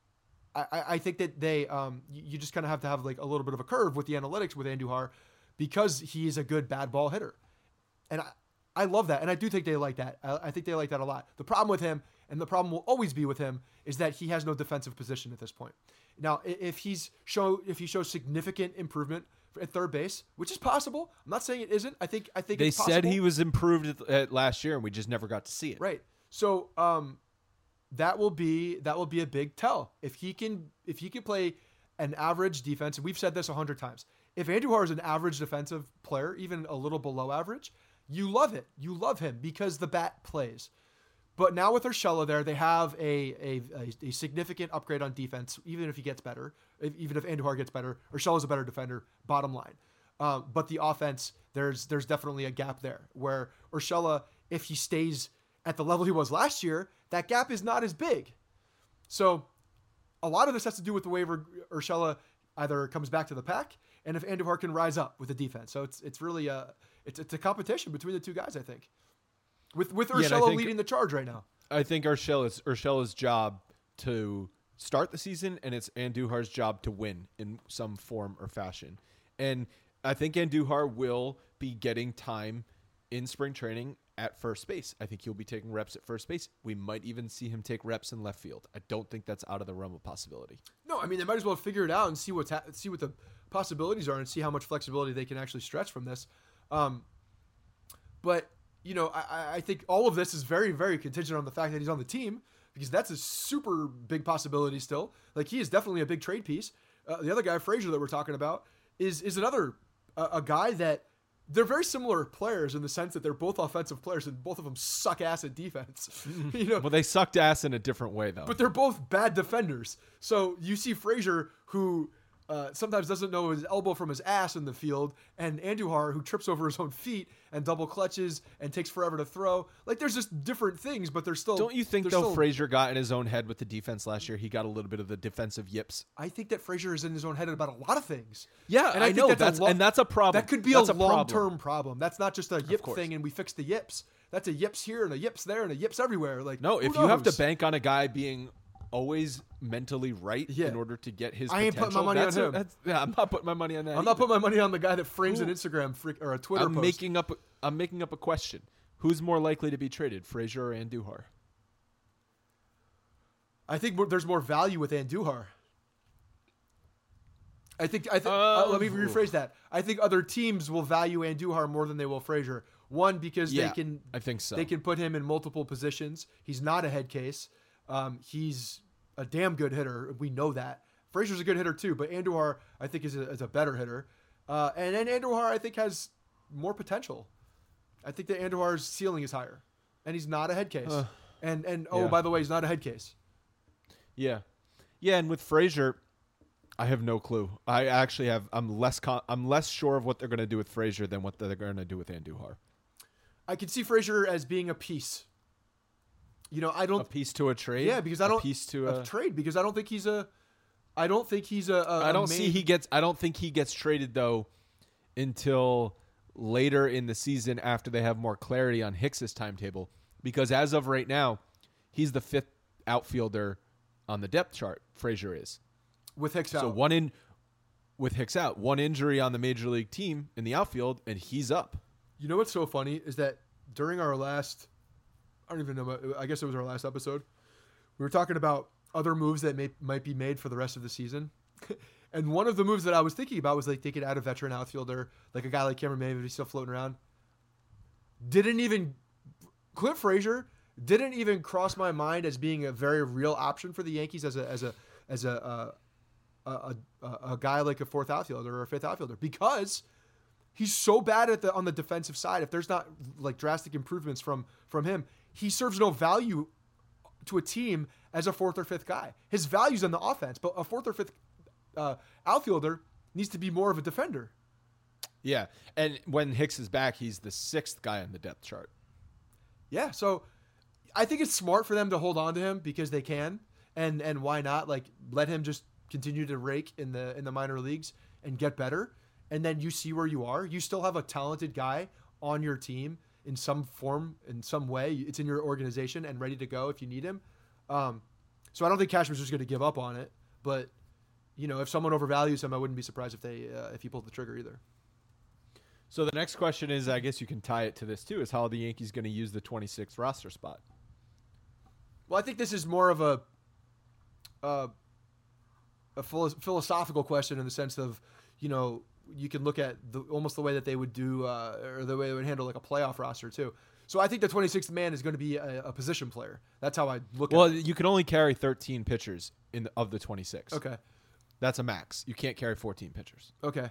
I think that you just kind of have to have like a little bit of a curve with the analytics with Andujar, because he's a good bad ball hitter. And I love that. And I do think they like that. I think they like that a lot. The problem with him, and the problem will always be with him, is that he has no defensive position at this point. Now, if he shows significant improvement at third base, which is possible, I'm not saying it isn't. I think they it's possible. said he was improved at last year, and we just never got to see it. Right. So that will be a big tell if he can play an average defense. And we've said this 100 times. If Andujar is an average defensive player, even a little below average, you love it. You love him because the bat plays. But now with Urshela there, they have a significant upgrade on defense, even if he gets better. Even if Andujar gets better, Urshela's a better defender, bottom line. But the offense, there's definitely a gap there, where Urshela, if he stays at the level he was last year, that gap is not as big. So a lot of this has to do with the way Urshela either comes back to the pack, and if Andujar can rise up with the defense. So it's really it's a competition between the two guys, I think. With Urshela leading the charge right now. I think Urshela's job to start the season, and it's Andujar's job to win in some form or fashion. And I think Andujar will be getting time in spring training at first base. I think he'll be taking reps at first base. We might even see him take reps in left field. I don't think that's out of the realm of possibility. No, I mean, they might as well figure it out and see what the possibilities are and see how much flexibility they can actually stretch from this. But, I think all of this is very, very contingent on the fact that he's on the team, because that's a super big possibility still. Like, he is definitely a big trade piece. The other guy, Frazier, that we're talking about, is another a guy that they're very similar players in the sense that they're both offensive players and both of them suck ass at defense. Well, they sucked ass in a different way, though. But they're both bad defenders. So you see Frazier, who sometimes doesn't know his elbow from his ass in the field, and Andujar, who trips over his own feet and double clutches and takes forever to throw. Like, there's just different things, but they're still... Don't you think, though, Frazier got in his own head with the defense last year? He got a little bit of the defensive yips. I think that Frazier is in his own head about a lot of things. Yeah, and I know. That's a problem. That could be a long-term problem. That's not just a yip thing and we fix the yips. That's a yips here and a yips there and a yips everywhere. Like, no, if you have to bank on a guy being always mentally right in order to get his I potential. ain't putting my money on him. I'm not putting my money on that. I'm not putting my money on the guy that frames an Instagram or a Twitter post. I'm making up a question. Who's more likely to be traded, Frazier or Andujar? I think there's more value with Andujar. Let me rephrase that. I think other teams will value Andujar more than they will Frazier. One, because I think so. They can put him in multiple positions. He's not a head case. He's a damn good hitter. We know that. Frazier's a good hitter too, but Andujar, I think, is a better hitter. And then Andujar, I think, has more potential. I think that Andujar's ceiling is higher. And he's not a head case. By the way, he's not a head case. Yeah. Yeah, and with Frazier, I have no clue. I'm less sure of what they're going to do with Frazier than what they're going to do with Andujar. I can see Frazier as being a piece. A piece to a trade. Yeah, because I don't a piece to a trade because I don't think he's a. I don't think he's a. I don't think he gets traded though, until later in the season after they have more clarity on Hicks's timetable. Because as of right now, he's the 5th outfielder on the depth chart. Frazier is with Hicks out. So with Hicks out, one injury on the major league team in the outfield, and he's up. You know what's so funny is that during our last. I don't even know. I guess it was our last episode. We were talking about other moves that might be made for the rest of the season. And one of the moves that I was thinking about was like they could add a veteran outfielder, like a guy like Cameron Maybin, if he's still floating around. Clint Frazier didn't even cross my mind as being a very real option for the Yankees as a guy like a 4th outfielder or a 5th outfielder, because he's so bad on the defensive side. If there's not like drastic improvements from him, he serves no value to a team as a 4th or 5th guy. His value's on the offense, but a 4th or 5th outfielder needs to be more of a defender. Yeah, and when Hicks is back, he's the 6th guy on the depth chart. Yeah, so I think it's smart for them to hold on to him because they can, and why not? Like, let him just continue to rake in the minor leagues and get better, and then you see where you are. You still have a talented guy on your team in some form, in some way. It's in your organization and ready to go if you need him. So I don't think Cashman's just going to give up on it. But, if someone overvalues him, I wouldn't be surprised if he pulled the trigger either. So the next question is, I guess you can tie it to this too, is how are the Yankees going to use the 26th roster spot? Well, I think this is more of a philosophical question in the sense of, you can look at almost the way that they would do, or the way they would handle like a playoff roster too. So I think the 26th man is going to be a position player. That's how I look at it. Well, you can only carry 13 pitchers of the 26. Okay. That's a max. You can't carry 14 pitchers. Okay.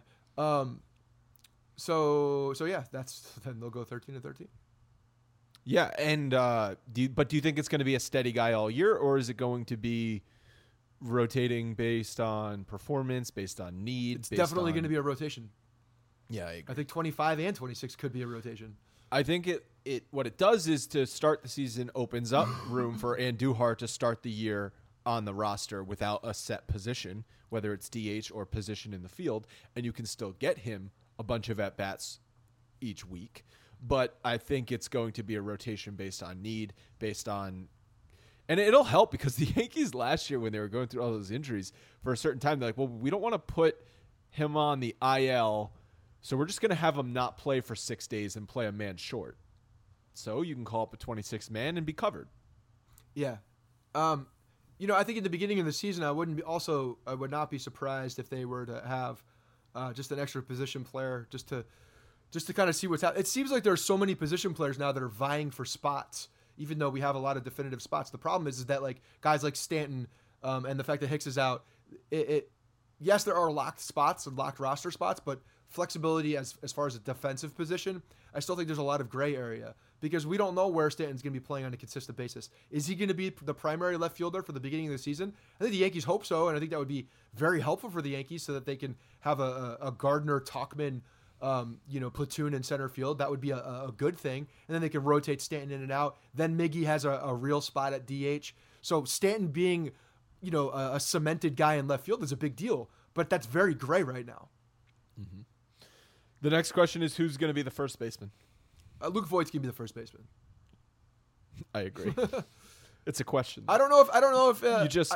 So yeah, then they'll go 13 and 13. Yeah, and do you think it's going to be a steady guy all year, or is it going to be rotating based on performance, based on need? It's definitely going to be a rotation. Yeah, I agree. I think 25 and 26 could be a rotation. I think what it does is to start the season opens up room for Andujar to start the year on the roster without a set position, whether it's DH or position in the field, and you can still get him a bunch of at-bats each week. But I think it's going to be a rotation based on need, and it'll help because the Yankees last year, when they were going through all those injuries for a certain time, they're like, well, we don't want to put him on the IL So we're just going to have him not play for 6 days and play a man short. So you can call up a 26 man and be covered. Yeah. I think in the beginning of the season, I would not be surprised if they were to have just an extra position player just to kind of see what's happening. It seems like there's so many position players now that are vying for spots, even though we have a lot of definitive spots. The problem is that like guys like Stanton and the fact that Hicks is out, yes, there are locked spots and locked roster spots, but flexibility as far as a defensive position, I still think there's a lot of gray area because we don't know where Stanton's going to be playing on a consistent basis. Is he going to be the primary left fielder for the beginning of the season? I think the Yankees hope so, and I think that would be very helpful for the Yankees so that they can have a Gardner, Tauchman, platoon in center field. That would be a good thing, and then they can rotate Stanton in and out. Then Miggy has a real spot at DH. So Stanton being, a cemented guy in left field is a big deal, but that's very gray right now. Mm-hmm. The next question is who's going to be the first baseman? Luke Voigt's going to be the first baseman. I agree. It's a question. I don't know if I don't know if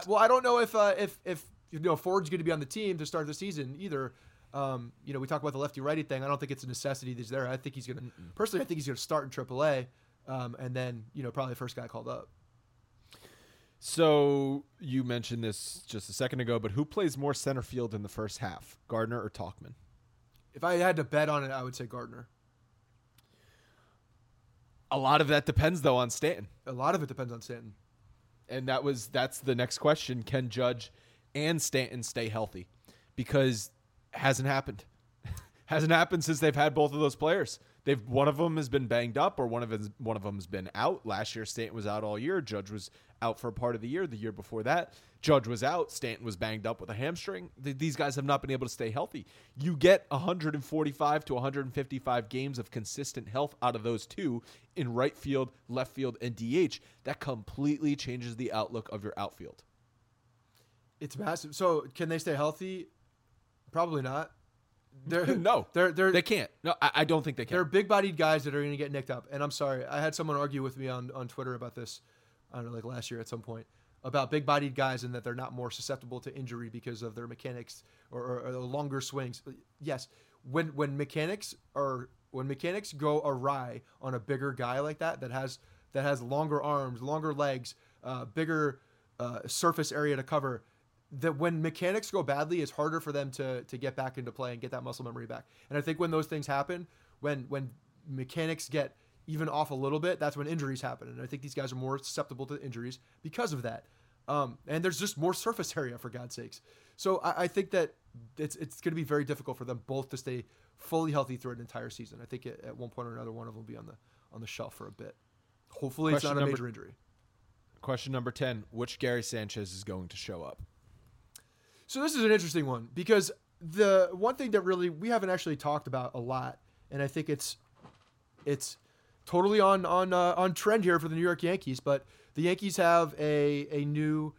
Ford's going to be on the team to start the season either. We talk about the lefty righty thing. I don't think it's a necessity that's there. I think he's going to personally. I think he's going to start in AAA, and then probably the first guy called up. So you mentioned this just a second ago, but who plays more center field in the first half, Gardner or Tauchman? If I had to bet on it, I would say Gardner. A lot of that depends, though, on Stanton. A lot of it depends on Stanton. And that's the next question. Can Judge and Stanton stay healthy? Because hasn't happened. Hasn't happened since they've had both of those players. One of them has been banged up, or one of them has been out. Last year, Stanton was out all year. Judge was out for a part of the year. The year before that, Judge was out. Stanton was banged up with a hamstring. These guys have not been able to stay healthy. You get 145 to 155 games of consistent health out of those two in right field, left field, and DH. That completely changes the outlook of your outfield. It's massive. So can they stay healthy? Probably not. They can't. No, I don't think they can. They're big-bodied guys that are going to get nicked up. And I'm sorry, I had someone argue with me on Twitter about this, I don't know, like last year at some point, about big-bodied guys and that they're not more susceptible to injury because of their mechanics or longer swings. Yes, when mechanics go awry on a bigger guy like that has longer arms, longer legs, bigger surface area to cover, that when mechanics go badly, it's harder for them to get back into play and get that muscle memory back. And I think when those things happen, when mechanics get even off a little bit, that's when injuries happen. And I think these guys are more susceptible to injuries because of that. And there's just more surface area, for God's sakes. So I think that it's going to be very difficult for them both to stay fully healthy through an entire season. I think at one point or another, one of them will be on the shelf for a bit. Hopefully it's not a major injury. Question number 10, which Gary Sanchez is going to show up? So this is an interesting one because the one thing that really we haven't actually talked about a lot, and I think it's totally on trend here for the New York Yankees, but the Yankees have a new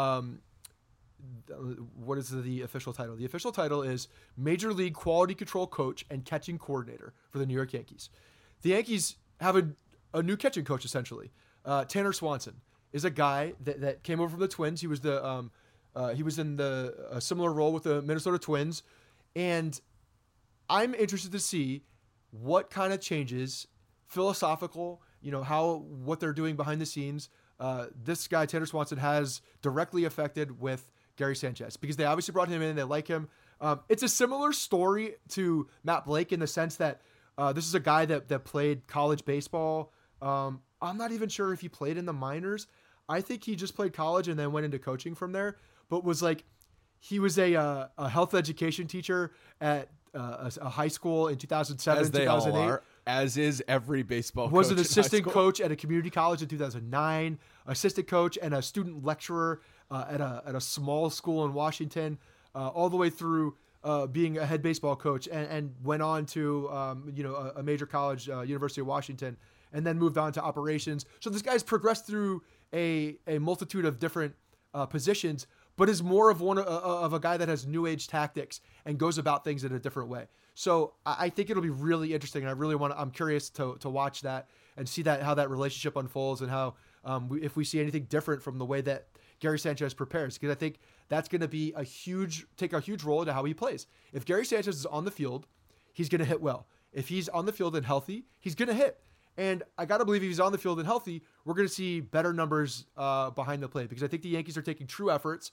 what is the official title? The official title is Major League Quality Control Coach and Catching Coordinator for the New York Yankees. The Yankees have a new catching coach essentially. Tanner Swanson is a guy that came over from the Twins. He was he was in a similar role with the Minnesota Twins, and I'm interested to see what kind of changes, philosophical, what they're doing behind the scenes. This guy, Tanner Swanson, has directly affected with Gary Sanchez because they obviously brought him in. They like him. It's a similar story to Matt Blake in the sense that this is a guy that played college baseball. I'm not even sure if he played in the minors. I think he just played college and then went into coaching from there. But he was a health education teacher at a high school in 2007, as they 2008. All are, as is every baseball coach. Was an assistant coach at a community college in 2009, assistant coach and a student lecturer at a small school in Washington, all the way through being a head baseball coach and went on to a major college, University of Washington, and then moved on to operations. So this guy's progressed through a multitude of different positions, but is more of a guy that has new age tactics and goes about things in a different way. So I think it'll be really interesting, and I'm curious to watch that and see how that relationship unfolds and how if we see anything different from the way that Gary Sanchez prepares, because I think that's going to be take a huge role into how he plays. If Gary Sanchez is on the field, he's going to hit well. If he's on the field and healthy, he's going to hit. And I got to believe if he's on the field and healthy, we're going to see better numbers behind the plate, because I think the Yankees are taking true efforts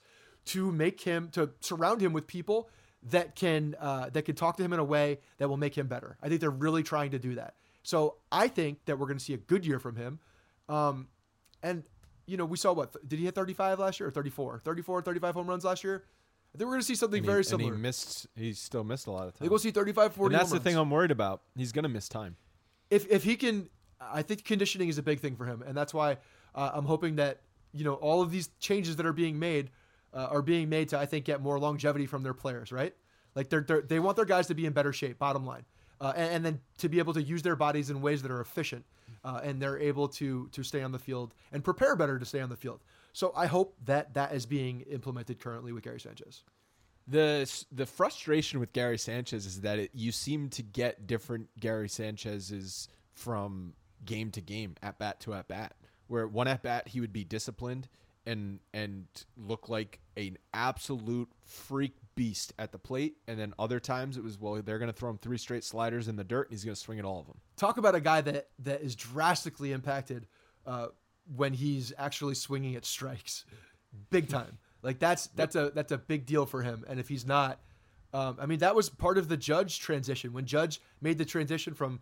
to surround him with people that can talk to him in a way that will make him better. I think they're really trying to do that. So I think that we're going to see a good year from him. And, we saw did he hit 35 last year or 34? 35 home runs last year? I think we're going to see something very similar. And he still missed a lot of time. I think we'll see 35, 40 And that's home the thing I'm worried about. He's going to miss time. If he can, I think conditioning is a big thing for him. And that's why I'm hoping that, all of these changes that are being made to, I think, get more longevity from their players, right? Like they want their guys to be in better shape, bottom line. And then to be able to use their bodies in ways that are efficient, and they're able to stay on the field and prepare better to stay on the field. So I hope that is being implemented currently with Gary Sanchez. The frustration with Gary Sanchez is that you seem to get different Gary Sanchez's from game to game, at bat to at bat. Where one at bat he would be disciplined and look like an absolute freak beast at the plate, and then other times it was, they're going to throw him 3 straight sliders in the dirt and he's going to swing at all of them. Talk about a guy that is drastically impacted when he's actually swinging at strikes, big time. Like that's a big deal for him. And if he's not, that was part of the Judge transition when Judge made the transition from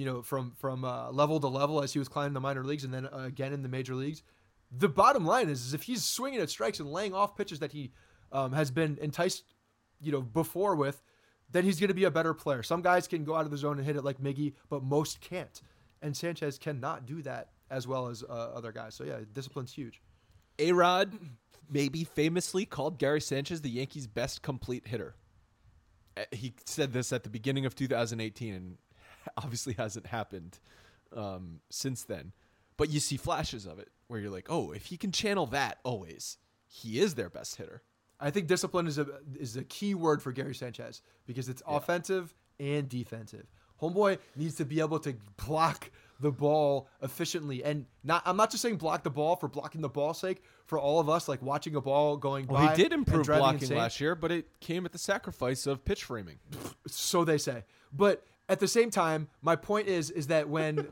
level to level as he was climbing the minor leagues and then again in the major leagues. The bottom line is if he's swinging at strikes and laying off pitches that he has been enticed, before with, then he's going to be a better player. Some guys can go out of the zone and hit it like Miggy, but most can't. And Sanchez cannot do that as well as other guys. So, yeah, discipline's huge. A-Rod maybe famously called Gary Sanchez the Yankees' best complete hitter. He said this at the beginning of 2018 and obviously hasn't happened since then. But you see flashes of it where you're like, oh, if he can channel that always, he is their best hitter. I think discipline is a key word for Gary Sanchez because it's offensive and defensive. Homeboy needs to be able to block the ball efficiently, and I'm not just saying block the ball for blocking the ball's sake. For all of us, like watching a ball going by. He did improve blocking last year, but it came at the sacrifice of pitch framing. So they say. But at the same time, my point is that when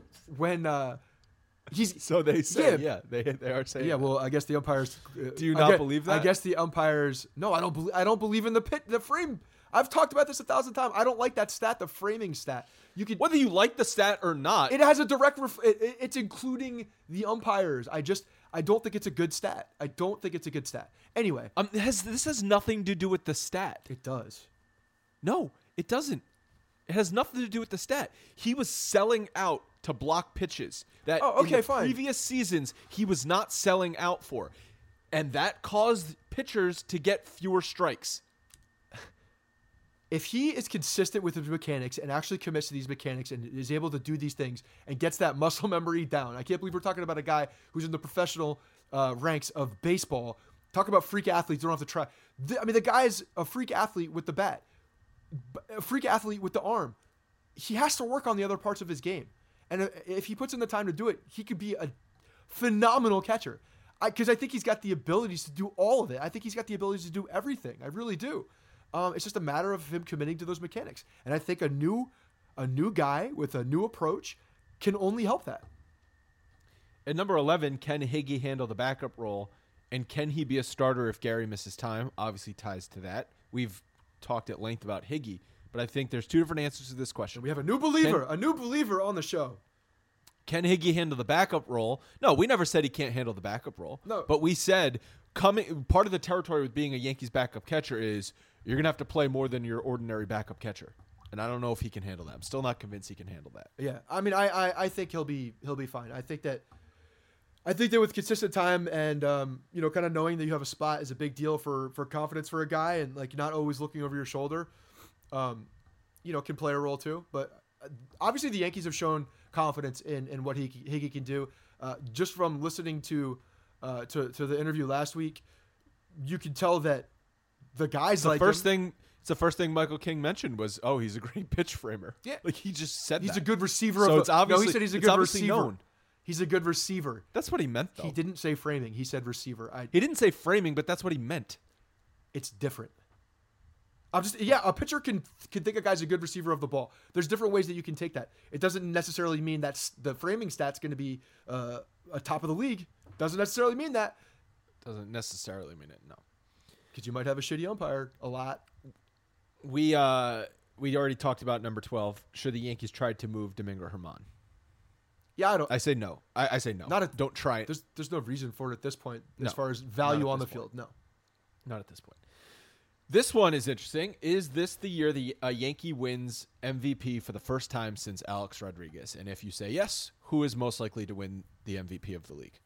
he's so they say, they are saying. Yeah, well, I guess the umpires. Do you not believe that? I guess the umpires. No, I don't believe in the frame. I've talked about this 1,000 times. I don't like that stat, the framing stat. Whether you like the stat or not, it has a direct. It's including the umpires. I don't think it's a good stat. I don't think it's a good stat. Anyway, this has nothing to do with the stat. It does. No, it doesn't. It has nothing to do with the stat. He was selling out to block pitches that in the previous seasons he was not selling out for. And that caused pitchers to get fewer strikes. If he is consistent with his mechanics and actually commits to these mechanics and is able to do these things and gets that muscle memory down, I can't believe we're talking about a guy who's in the professional ranks of baseball. Talk about freak athletes, don't have to try. The guy's a freak athlete with the bat, a freak athlete with the arm. He has to work on the other parts of his game. And if he puts in the time to do it, he could be a phenomenal catcher. Because I think he's got the abilities to do all of it. I think he's got the abilities to do everything. I really do. It's just a matter of him committing to those mechanics. And I think a new guy with a new approach can only help that. At number 11, can Higgy handle the backup role? And can he be a starter if Gary misses time? Obviously ties to that. We've talked at length about Higgy. But I think there's two different answers to this question. We have a new believer on the show. Can Higgy handle the backup role? No, we never said he can't handle the backup role. No. But we said part of the territory with being a Yankees backup catcher is you're going to have to play more than your ordinary backup catcher. And I don't know if he can handle that. I'm still not convinced he can handle that. Yeah. I think he'll be fine. I think that with consistent time and kind of knowing that you have a spot is a big deal for confidence for a guy, and like not always looking over your shoulder. Can play a role too. But obviously the Yankees have shown confidence in what Higgy can do. Just from listening to the interview last week, you can tell that the guys It's the first thing Michael King mentioned was, he's a great pitch framer. Yeah. Like he just said he's that. a good receiver. So it's obviously, he said he's a good receiver. Known. He's a good receiver. That's what he meant, though. He didn't say framing. He said receiver. He didn't say framing, but that's what he meant. It's different. A pitcher can think a guy's a good receiver of the ball. There's different ways that you can take that. It doesn't necessarily mean that the framing stat's going to be a top of the league. Doesn't necessarily mean that. Doesn't necessarily mean it, no. Because you might have a shitty umpire a lot. We already talked about number 12. Should the Yankees try to move Domingo Germán? Yeah, I say no. I say no. Don't try it. There's no reason for it at this point as far as value on the field. No. Not at this point. This one is interesting. Is this the year the Yankee wins MVP for the first time since Alex Rodriguez? And if you say yes, who is most likely to win the MVP of the league?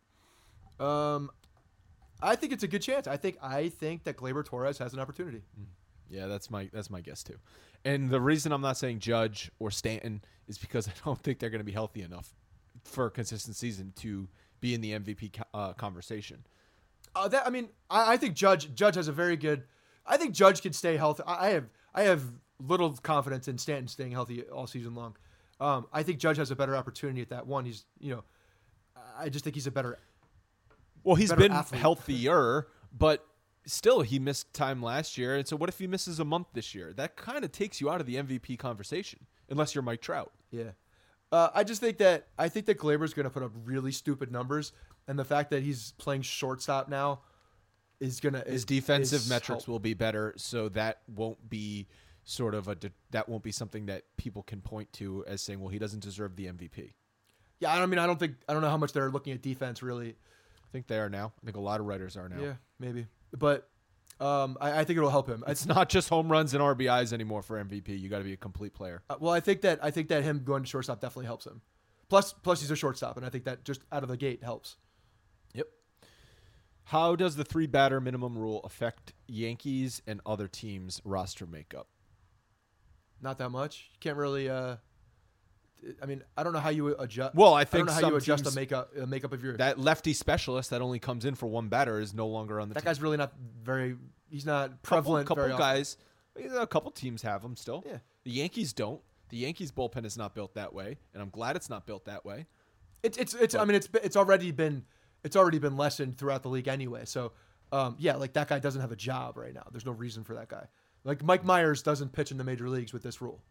I think it's a good chance. I think that Gleyber Torres has an opportunity. Yeah, that's my guess too. And the reason I'm not saying Judge or Stanton is because I don't think they're going to be healthy enough for a consistent season to be in the MVP conversation. I think Judge has a very good. I think Judge can stay healthy. I have little confidence in Stanton staying healthy all season long. I think Judge has a better opportunity at that one. I just think he's a better. Well, he's been athlete. Healthier, but still he missed time last year. And so what if he misses a month this year? That kind of takes you out of the MVP conversation, unless you're Mike Trout. Yeah. I think that Gleyber's going to put up really stupid numbers, and the fact that he's playing shortstop now is going to his defensive metrics will be better, so that won't be that won't be something that people can point to as saying, well, he doesn't deserve the MVP. Yeah, I don't know how much they're looking at defense really. I think they are now. I think a lot of writers are now. Yeah, maybe, but I think it'll help him. It's not just home runs and RBIs anymore for MVP. You got to be a complete player. Well, I think that him going to shortstop definitely helps him. Plus he's a shortstop, and I think that just out of the gate helps. Yep. How does the 3-batter minimum rule affect Yankees and other teams' roster makeup? Not that much. You can't really. I don't know how you adjust. Well, I think I don't know how you adjust the makeup of your. That lefty specialist that only comes in for one batter is no longer on the team. That guy's really not very. He's not prevalent. Couple very guys. A couple teams have him still. Yeah. The Yankees don't. The Yankees bullpen is not built that way, and I'm glad it's not built that way. It's already been lessened throughout the league anyway. So, like that guy doesn't have a job right now. There's no reason for that guy. Like Mike Myers doesn't pitch in the major leagues with this rule.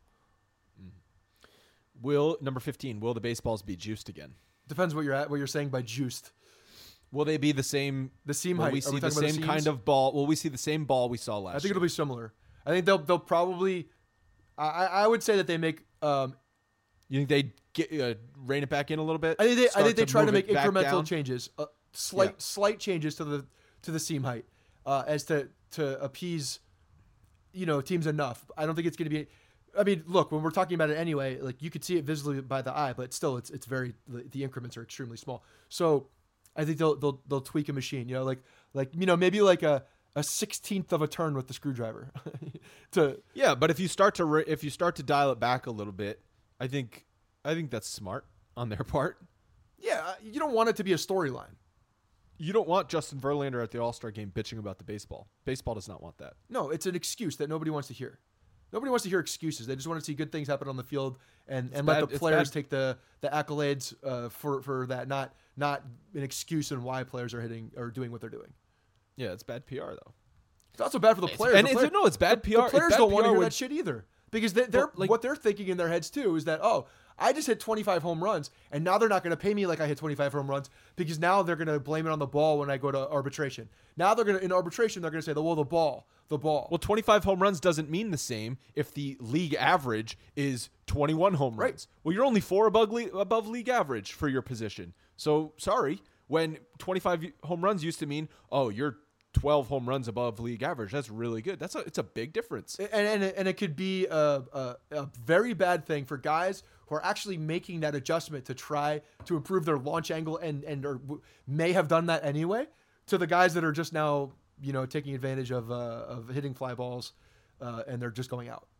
Number 15, will the baseballs be juiced again? Depends what you're saying by juiced. Will they be the same? The seam height. We see the same kind of ball. Will we see the same ball we saw last year? I think it'll be similar. I think they'll probably. I would say that they make. You think they rein it back in a little bit? I think they try to make incremental changes, slight changes to the seam height, as to appease, teams enough. I don't think it's going to be. I mean, look, when we're talking about it anyway, like you could see it visibly by the eye, but still, it's very the increments are extremely small. So, I think they'll tweak a machine, maybe like a 16th of a turn with the screwdriver. But if you start to dial it back a little bit, I think that's smart on their part. Yeah, you don't want it to be a storyline. You don't want Justin Verlander at the All-Star game bitching about the baseball. Baseball does not want that. No, it's an excuse that nobody wants to hear. Nobody wants to hear excuses. They just want to see good things happen on the field and let the players take the accolades for that, not an excuse on why players are hitting or doing what they're doing. Yeah, it's bad PR though. It's also bad for the players. It's bad PR. The players don't want to hear that shit either because what they're thinking in their heads too is that, oh, I just hit 25 home runs, and now they're not going to pay me like I hit 25 home runs because now they're going to blame it on the ball when I go to arbitration. Now in arbitration, they're going to say, well, the ball. Well, 25 home runs doesn't mean the same if the league average is 21 home runs. Right. Well, you're only 4 above league average for your position. So, sorry, when 25 home runs used to mean, oh, you're 12 home runs above league average. That's really good. It's a big difference. And it could be a very bad thing for guys who are actually making that adjustment to try to improve their launch angle and may have done that anyway, to the guys that are just now, taking advantage of hitting fly balls and they're just going out.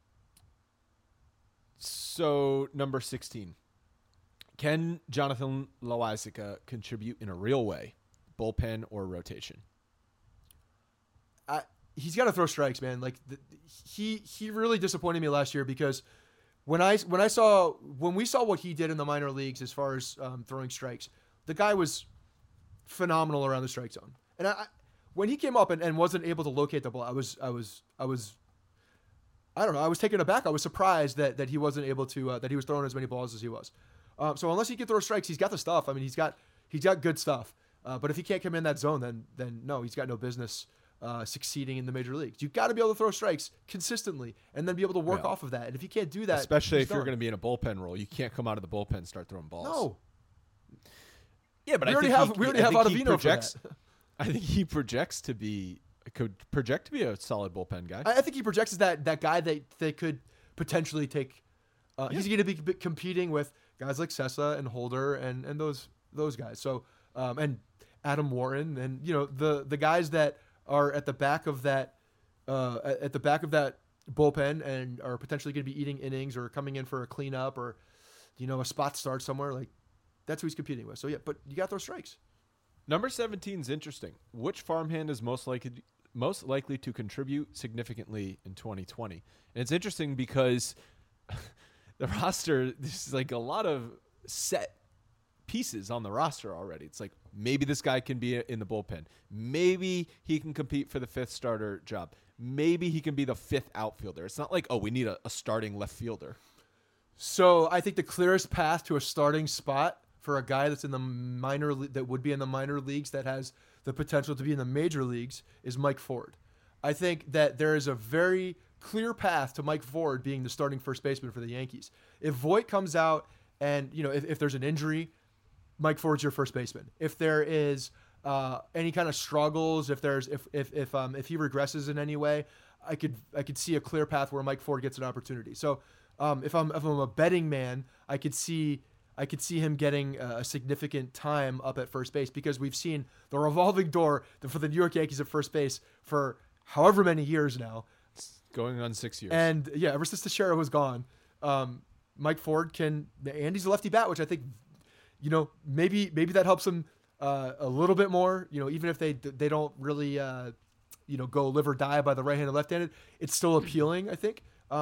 So number 16, can Jonathan Loáisiga contribute in a real way, bullpen or rotation? He's got to throw strikes, man. Like he really disappointed me last year because when we saw what he did in the minor leagues as far as throwing strikes, the guy was phenomenal around the strike zone. And when he came up and wasn't able to locate the ball, I was I don't know. I was taken aback. I was surprised that he wasn't able to that he was throwing as many balls as he was. So unless he can throw strikes, he's got the stuff. I mean, he's got good stuff. But if he can't come in that zone, then no, he's got no business succeeding in the major leagues. You've got to be able to throw strikes consistently and then be able to work off of that. And if you can't do that, especially if you're going to be in a bullpen role, you can't come out of the bullpen and start throwing balls. No. Yeah, but we already have Ottavino for that. I think he could project to be a solid bullpen guy. I think he projects as that guy that they could potentially take. He's going to be competing with guys like Sessa and Holder and those guys. So and Adam Warren and the guys that are at the back of that bullpen and are potentially going to be eating innings or coming in for a cleanup or a spot start somewhere, like that's who he's competing with. So yeah, but you got those strikes. Number 17 is interesting. Which farmhand is most likely to contribute significantly in 2020? And it's interesting because the roster, there's like a lot of set pieces on the roster already. It's like maybe this guy can be in the bullpen. Maybe he can compete for the 5th starter job. Maybe he can be the 5th outfielder. It's not like, we need a starting left fielder. So I think the clearest path to a starting spot for a guy that's in the that would be in the minor leagues that has the potential to be in the major leagues is Mike Ford. I think that there is a very clear path to Mike Ford being the starting first baseman for the Yankees. If Voit comes out and if there's an injury, Mike Ford's your first baseman. If there is any kind of struggles, if he regresses in any way, I could see a clear path where Mike Ford gets an opportunity. So if I'm a betting man, I could see him getting a significant time up at first base because we've seen the revolving door for the New York Yankees at first base for however many years now. It's going on 6 years. And yeah, ever since Teixeira was gone, Mike Ford and he's a lefty bat, which I think, maybe that helps him a little bit more, even if they don't really, go live or die by the right-handed, left-handed, it's still appealing, I think.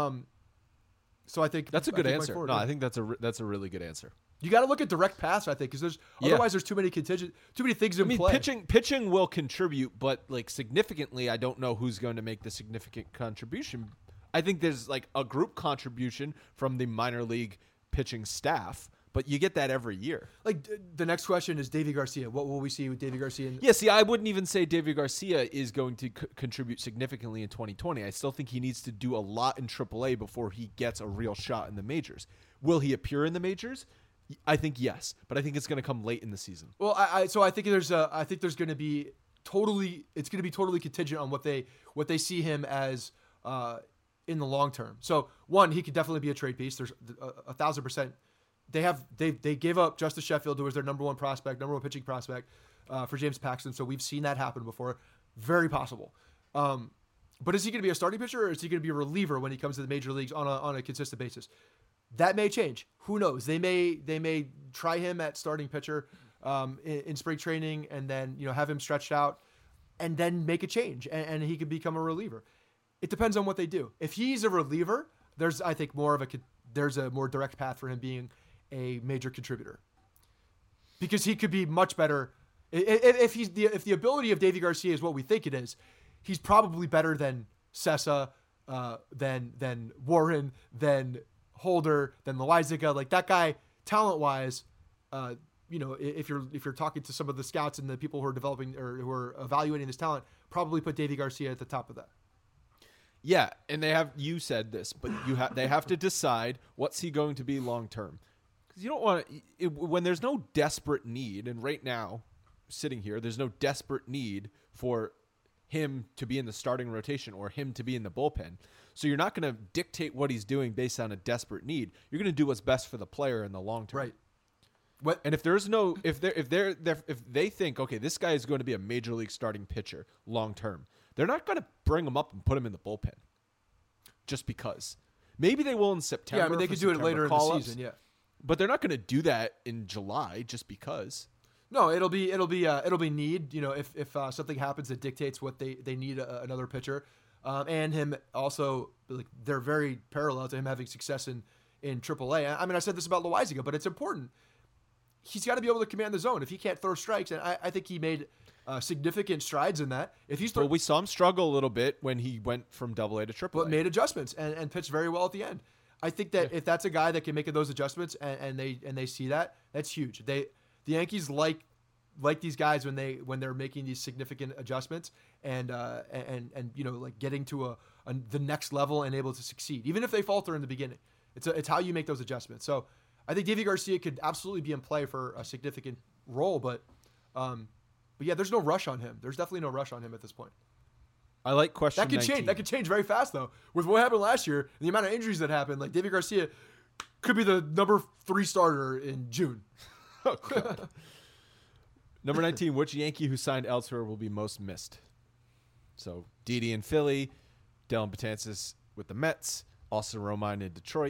So I think that's a good answer. I think that's a really good answer. You got to look at direct paths, I think, because otherwise there's too many things in play. Pitching will contribute, but like significantly, I don't know who's going to make the significant contribution. I think there's like a group contribution from the minor league pitching staff, but you get that every year. Like the next question is Deivi Garcia. What will we see with Deivi Garcia? I wouldn't even say Deivi Garcia is going to contribute significantly in 2020. I still think he needs to do a lot in AAA before he gets a real shot in the majors. Will he appear in the majors? I think yes, but I think it's going to come late in the season. Well, I think there's going to be totally contingent on what they see him as in the long term. So one, he could definitely be a trade piece. There's 1,000%. They gave up Justice Sheffield, who was their number one pitching prospect for James Paxton. So we've seen that happen before. Very possible. But is he going to be a starting pitcher or is he going to be a reliever when he comes to the major leagues on a consistent basis? That may change. Who knows? They may try him at starting pitcher in spring training and then have him stretched out and then make a change and he could become a reliever. It depends on what they do. If he's a reliever, there's I think there's a more direct path for him being a major contributor because he could be much better if the ability of Deivi Garcia is what we think it is. He's probably better than Sessa, than Warren, than Holder, than Loaiziga. Like that guy, talent wise, if you're talking to some of the scouts and the people who are developing or who are evaluating this talent, probably put Deivi Garcia at the top of that. Yeah, and you said this, but they have to decide what's he going to be long term. Because you don't want to, when there's no desperate need, and right now, sitting here, there's no desperate need for him to be in the starting rotation or him to be in the bullpen. So you're not going to dictate what he's doing based on a desperate need. You're going to do what's best for the player in the long term. Right. And if they think, okay, this guy is going to be a major league starting pitcher long term, they're not going to bring him up and put him in the bullpen just because. Maybe they will in September. Yeah, I mean, they could do it later in the season, yeah. But they're not going to do that in July just because. No, it'll be need. If something happens that dictates what they need another pitcher, and him also, like, they're very parallel to him having success in AAA. I mean, I said this about Loaiziga, but it's important. He's got to be able to command the zone. If he can't throw strikes, and I think he made significant strides in that. If he's Well, we saw him struggle a little bit when he went from AA to AAA. but made adjustments and pitched very well at the end. I think that if that's a guy that can make those adjustments and they see that, that's huge. The Yankees like these guys when they're making these significant adjustments and like getting to the next level and able to succeed, even if they falter in the beginning. It's how you make those adjustments. So I think Deivi Garcia could absolutely be in play for a significant role, but yeah, there's no rush on him. There's definitely no rush on him at this point. I like question That could 19. change. That could change very fast though. With what happened last year and the amount of injuries that happened, like Deivi Garcia could be the number 3 starter in June. Oh, God. Number 19, which Yankee who signed elsewhere will be most missed? So Didi in Philly, Dellin Betances with the Mets, Austin Romine in Detroit.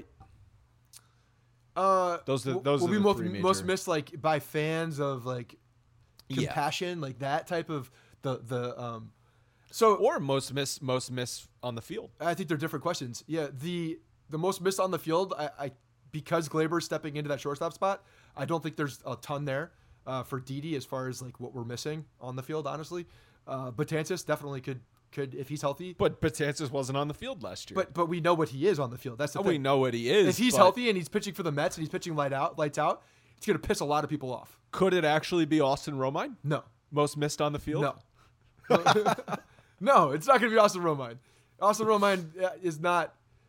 Those are will be the most, three major. most missed like by fans of like compassion, like that type of the so Or most missed on the field. I think they're different questions. Yeah, the most missed on the field, I because Gleyber's stepping into that shortstop spot, I don't think there's a ton there for Didi as far as like what we're missing on the field, honestly. Betances definitely could if he's healthy. But Betances wasn't on the field last year. But we know what he is on the field. That's the thing. We know what he is. If he's but healthy and he's pitching for the Mets and he's pitching lights out, it's going to piss a lot of people off. Could it actually be Austin Romine? No. Most missed on the field? No. No, it's not going to be Austin Romine. Austin Romine is not.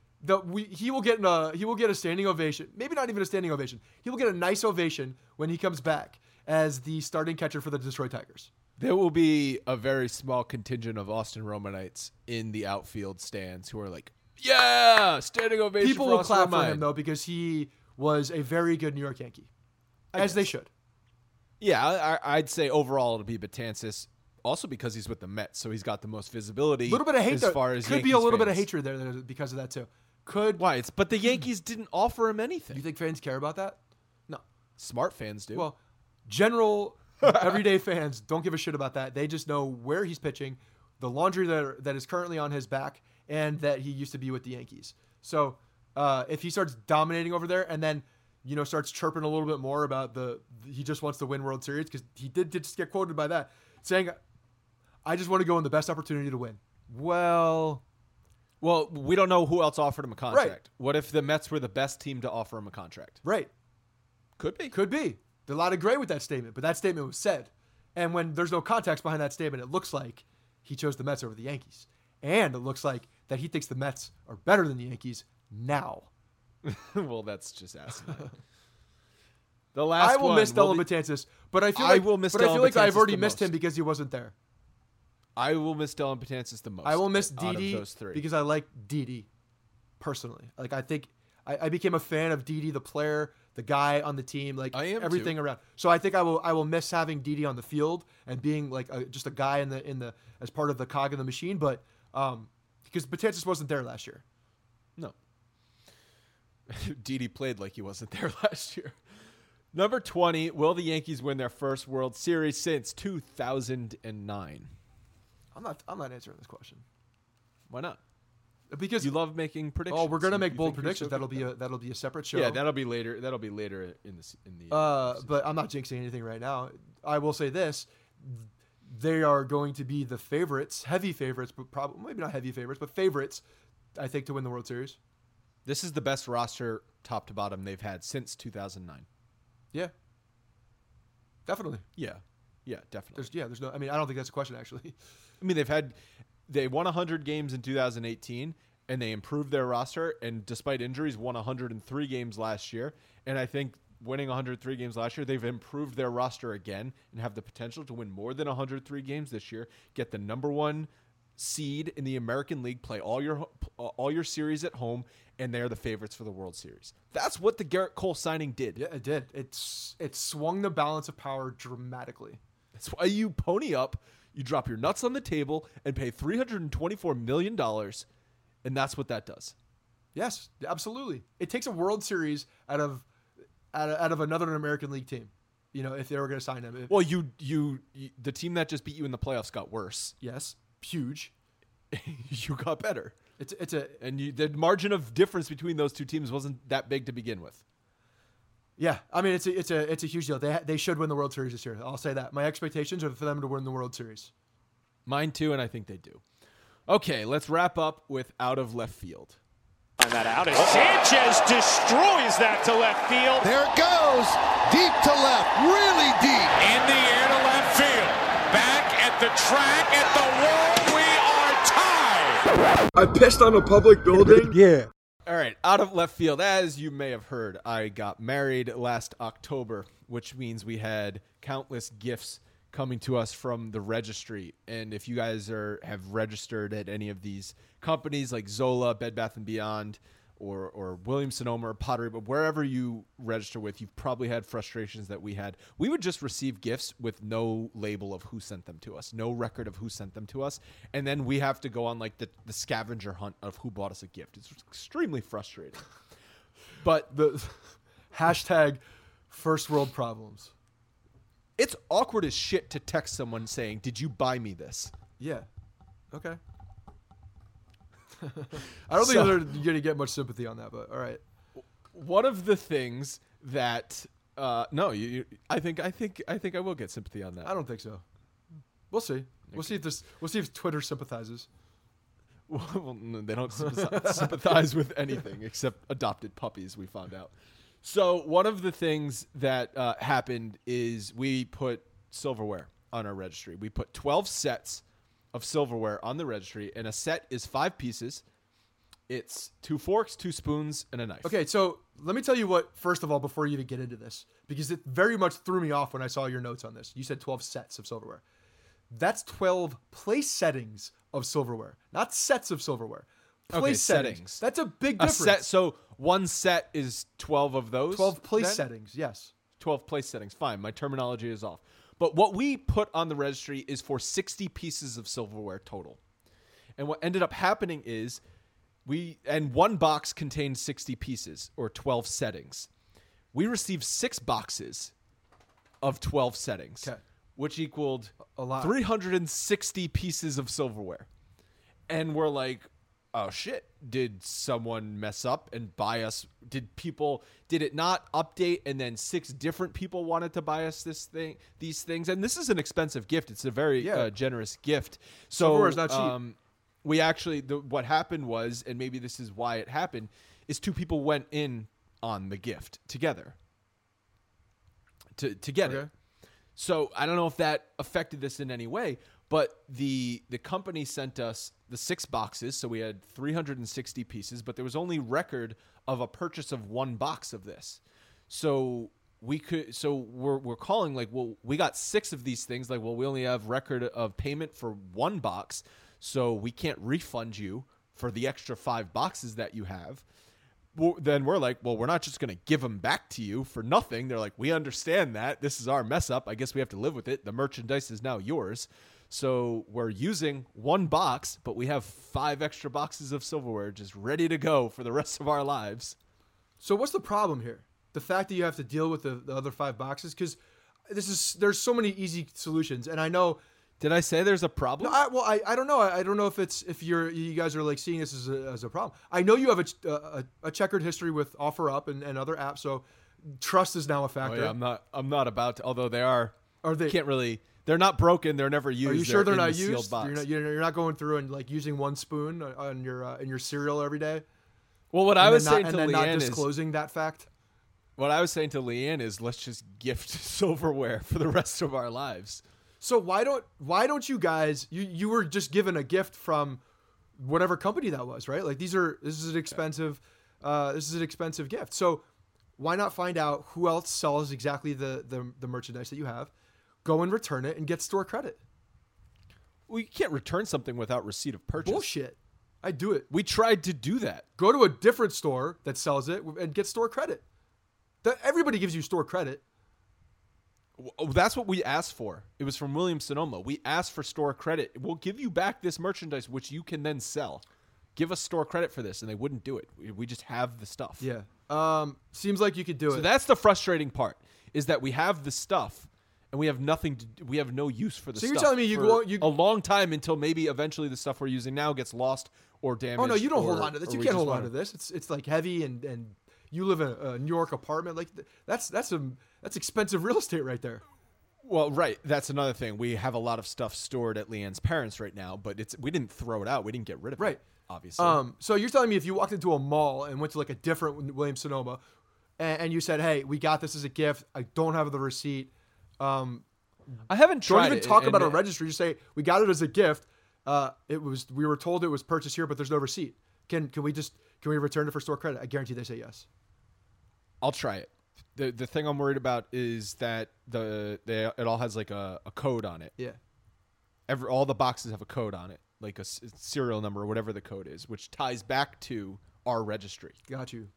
He will get a standing ovation. Maybe not even a standing ovation. He will get a nice ovation when he comes back as the starting catcher for the Detroit Tigers. There will be a very small contingent of Austin Romanites in the outfield stands who are like, yeah, standing ovation. People for will Austin clap Romine. for him though because he was a very good New York Yankee, as they should. Yeah, I'd say overall it'll be Betances. Also because he's with the Mets, so he's got the most visibility. A little bit of hate as though. far as could Yankees be a little bit of fans. hatred there because of that too. Why? But the Yankees didn't offer him anything. You think fans care about that? No. Smart fans do. Well, general everyday fans don't give a shit about that. They just know where he's pitching, the laundry that is currently on his back, and that he used to be with the Yankees. So if he starts dominating over there and then starts chirping a little bit more about he just wants to win World Series, because he did just get quoted by that, saying, I just want to go in the best opportunity to win. Well, we don't know who else offered him a contract. Right. What if the Mets were the best team to offer him a contract? right. Could be. Could be. There's a lot of gray with that statement, but that statement was said. And when there's no context behind that statement, it looks like he chose the Mets over the Yankees. And it looks like that he thinks the Mets are better than the Yankees now. Well, that's just asinine. The last I will one, miss Dellin Betances, but I feel like I've already missed him because he wasn't there. I will miss Dellin Betances the most. I will miss out of Didi those three. because I like Didi personally. Like I think I became a fan of Didi, the player, the guy on the team, like I am everything too. around. So I think I will miss having Didi on the field and being like just a guy in the as part of the cog in the machine. But because Betances wasn't there last year. No. Didi played like he wasn't there last year. Number 20, will the Yankees win their first World Series since 2009? I'm not answering this question Why not? because You love making predictions. we're gonna make You bold think you're so predictions. good at That'll be a separate show. Yeah, that'll be later. That'll be later in the. But I'm not jinxing anything right now. I will say this: they are going to be the favorites, heavy favorites, but probably maybe not heavy favorites, but favorites, I think, to win the World Series. This is the best roster, top to bottom, they've had since 2009. Yeah, definitely. Yeah, definitely. There's no. I mean, I don't think that's a question actually. I mean, they won 100 games in 2018, and they improved their roster. And despite injuries, won 103 games last year. And I think winning 103 games last year, they've improved their roster again and have the potential to win more than 103 games this year. Get the number 1 seed in the American League, play all your series at home, and they're the favorites for the World Series. That's what the Garrett Cole signing did. Yeah, it did. It swung the balance of power dramatically. That's why you pony up, you drop your nuts on the table, and pay $324 million, and that's what that does. Yes, absolutely. It takes a World Series out of another American League team. If they were going to sign him. Well, you the team that just beat you in the playoffs got worse. Yes, huge. You got better. The The margin of difference between those two teams wasn't that big to begin with. Yeah, I mean it's a huge deal. They should win the World Series this year. I'll say that. My expectations are for them to win the World Series. Mine too, and I think they do. Okay, let's wrap up with out of left field. Find that out, and Sanchez destroys that to left field. There it goes, deep to left, really deep. In the air to left field. Back at the track, at the wall, we are tied. I pissed on a public building. Yeah. All right, out of left field, as you may have heard, I got married last October, which means we had countless gifts coming to us from the registry. And if you guys have registered at any of these companies like Zola, Bed Bath & Beyond, or Williams-Sonoma or Pottery, but wherever you register with, you've probably had frustrations that we had. We would just receive gifts with no label of who sent them to us, no record of who sent them to us, and then we have to go on like the scavenger hunt of who bought us a gift. It's extremely frustrating. But The hashtag first world problems. it's awkward as shit to text someone saying, "Did you buy me this?" Yeah. Okay. I don't think they're going to get much sympathy on that, but all right. One of the things that no, I think I will get sympathy on that. I don't think so. We'll see. We'll see if Twitter sympathizes. Well, no, they don't sympathize with anything except adopted puppies, we found out. So one of the things that happened is we put silverware on our registry. We put 12 sets of silverware on the registry, and a set is 5 pieces. It's 2 forks, 2 spoons, and a knife. Okay, so let me tell you what, first of all, before you even get into this, because it very much threw me off when I saw your notes on this. You said 12 sets of silverware. That's 12 place settings of silverware, not sets of silverware. Place settings. That's a big difference. So one set is 12 of those? 12 place then? settings, yes. 12 place settings. Fine, my terminology is off. But what we put on the registry is for 60 pieces of silverware total. And what ended up happening is one box contained 60 pieces or 12 settings. We received 6 boxes of 12 settings, which equaled a lot. 360 pieces of silverware. And we're like, oh shit, did someone mess up and buy us? Did it not update and then 6 different people wanted to buy us these things? And this is an expensive gift. It's a very generous gift. So silverware's not cheap. We actually, what happened was, and maybe this is why it happened, is 2 people went in on the gift together to get it. So I don't know if that affected this in any way, but the company sent us the 6 boxes, so we had 360 pieces, but there was only record of a purchase of 1 box of this. So we're calling like, well, we got 6 of these things. Like, well, we only have record of payment for 1 box, so we can't refund you for the extra 5 boxes that you have. Well, then we're like, well, we're not just going to give them back to you for nothing. They're like, we understand that. This is our mess up. I guess we have to live with it. The merchandise is now yours. So we're using 1 box, but we have 5 extra boxes of silverware just ready to go for the rest of our lives. So what's the problem here? The fact that you have to deal with the other 5 boxes? Because there's so many easy solutions. And I know... Did I say there's a problem? No, I don't know. I don't know if you guys are like seeing this as a problem. I know you have a checkered history with OfferUp and other apps, so trust is now a factor. Oh, yeah, I'm not about to. Although they are. They can't really. They're not broken. They're never used. Are you sure they're not sealed used? Box. You're not going through and like using 1 spoon on your cereal every day. Well, what I was saying to Leanne Leanne is disclosing that fact. What I was saying to Leanne is, let's just gift silverware for the rest of our lives. So why don't you guys? You were just given a gift from whatever company that was, right? Like this is an expensive gift. So why not find out who else sells exactly the merchandise that you have, go and return it and get store credit? Well, you can't return something without receipt of purchase. Bullshit. I do it. We tried to do that. Go to a different store that sells it and get store credit. Everybody gives you store credit. That's what we asked for. It was from Williams-Sonoma. We asked for store credit. We'll give you back this merchandise, which you can then sell. Give us store credit for this, and they wouldn't do it. We just have the stuff. Yeah. Seems like you could do it. So that's the frustrating part, is that we have the stuff, and we have nothing. We have no use for the stuff. So you're telling me you a long time until maybe eventually the stuff we're using now gets lost or damaged. Oh no, you don't hold on to this. You can't hold on to this. It's like heavy and you live in a New York apartment. Like that's expensive real estate right there. Well, right. That's another thing. We have a lot of stuff stored at Leanne's parents right now, but we didn't throw it out. We didn't get rid of Right. it, obviously. So you're telling me if you walked into a mall and went to like a different Williams-Sonoma, and you said, "Hey, we got this as a gift. I don't have the receipt." I haven't tried. Don't even it, talk and- about a registry. Just say we got it as a gift. We were told it was purchased here, but there's no receipt. Can we return it for store credit? I guarantee they say yes. I'll try it. The thing I'm worried about is that it all has like a code on it. Yeah. All the boxes have a code on it, like a serial number or whatever the code is, which ties back to our registry. Got you.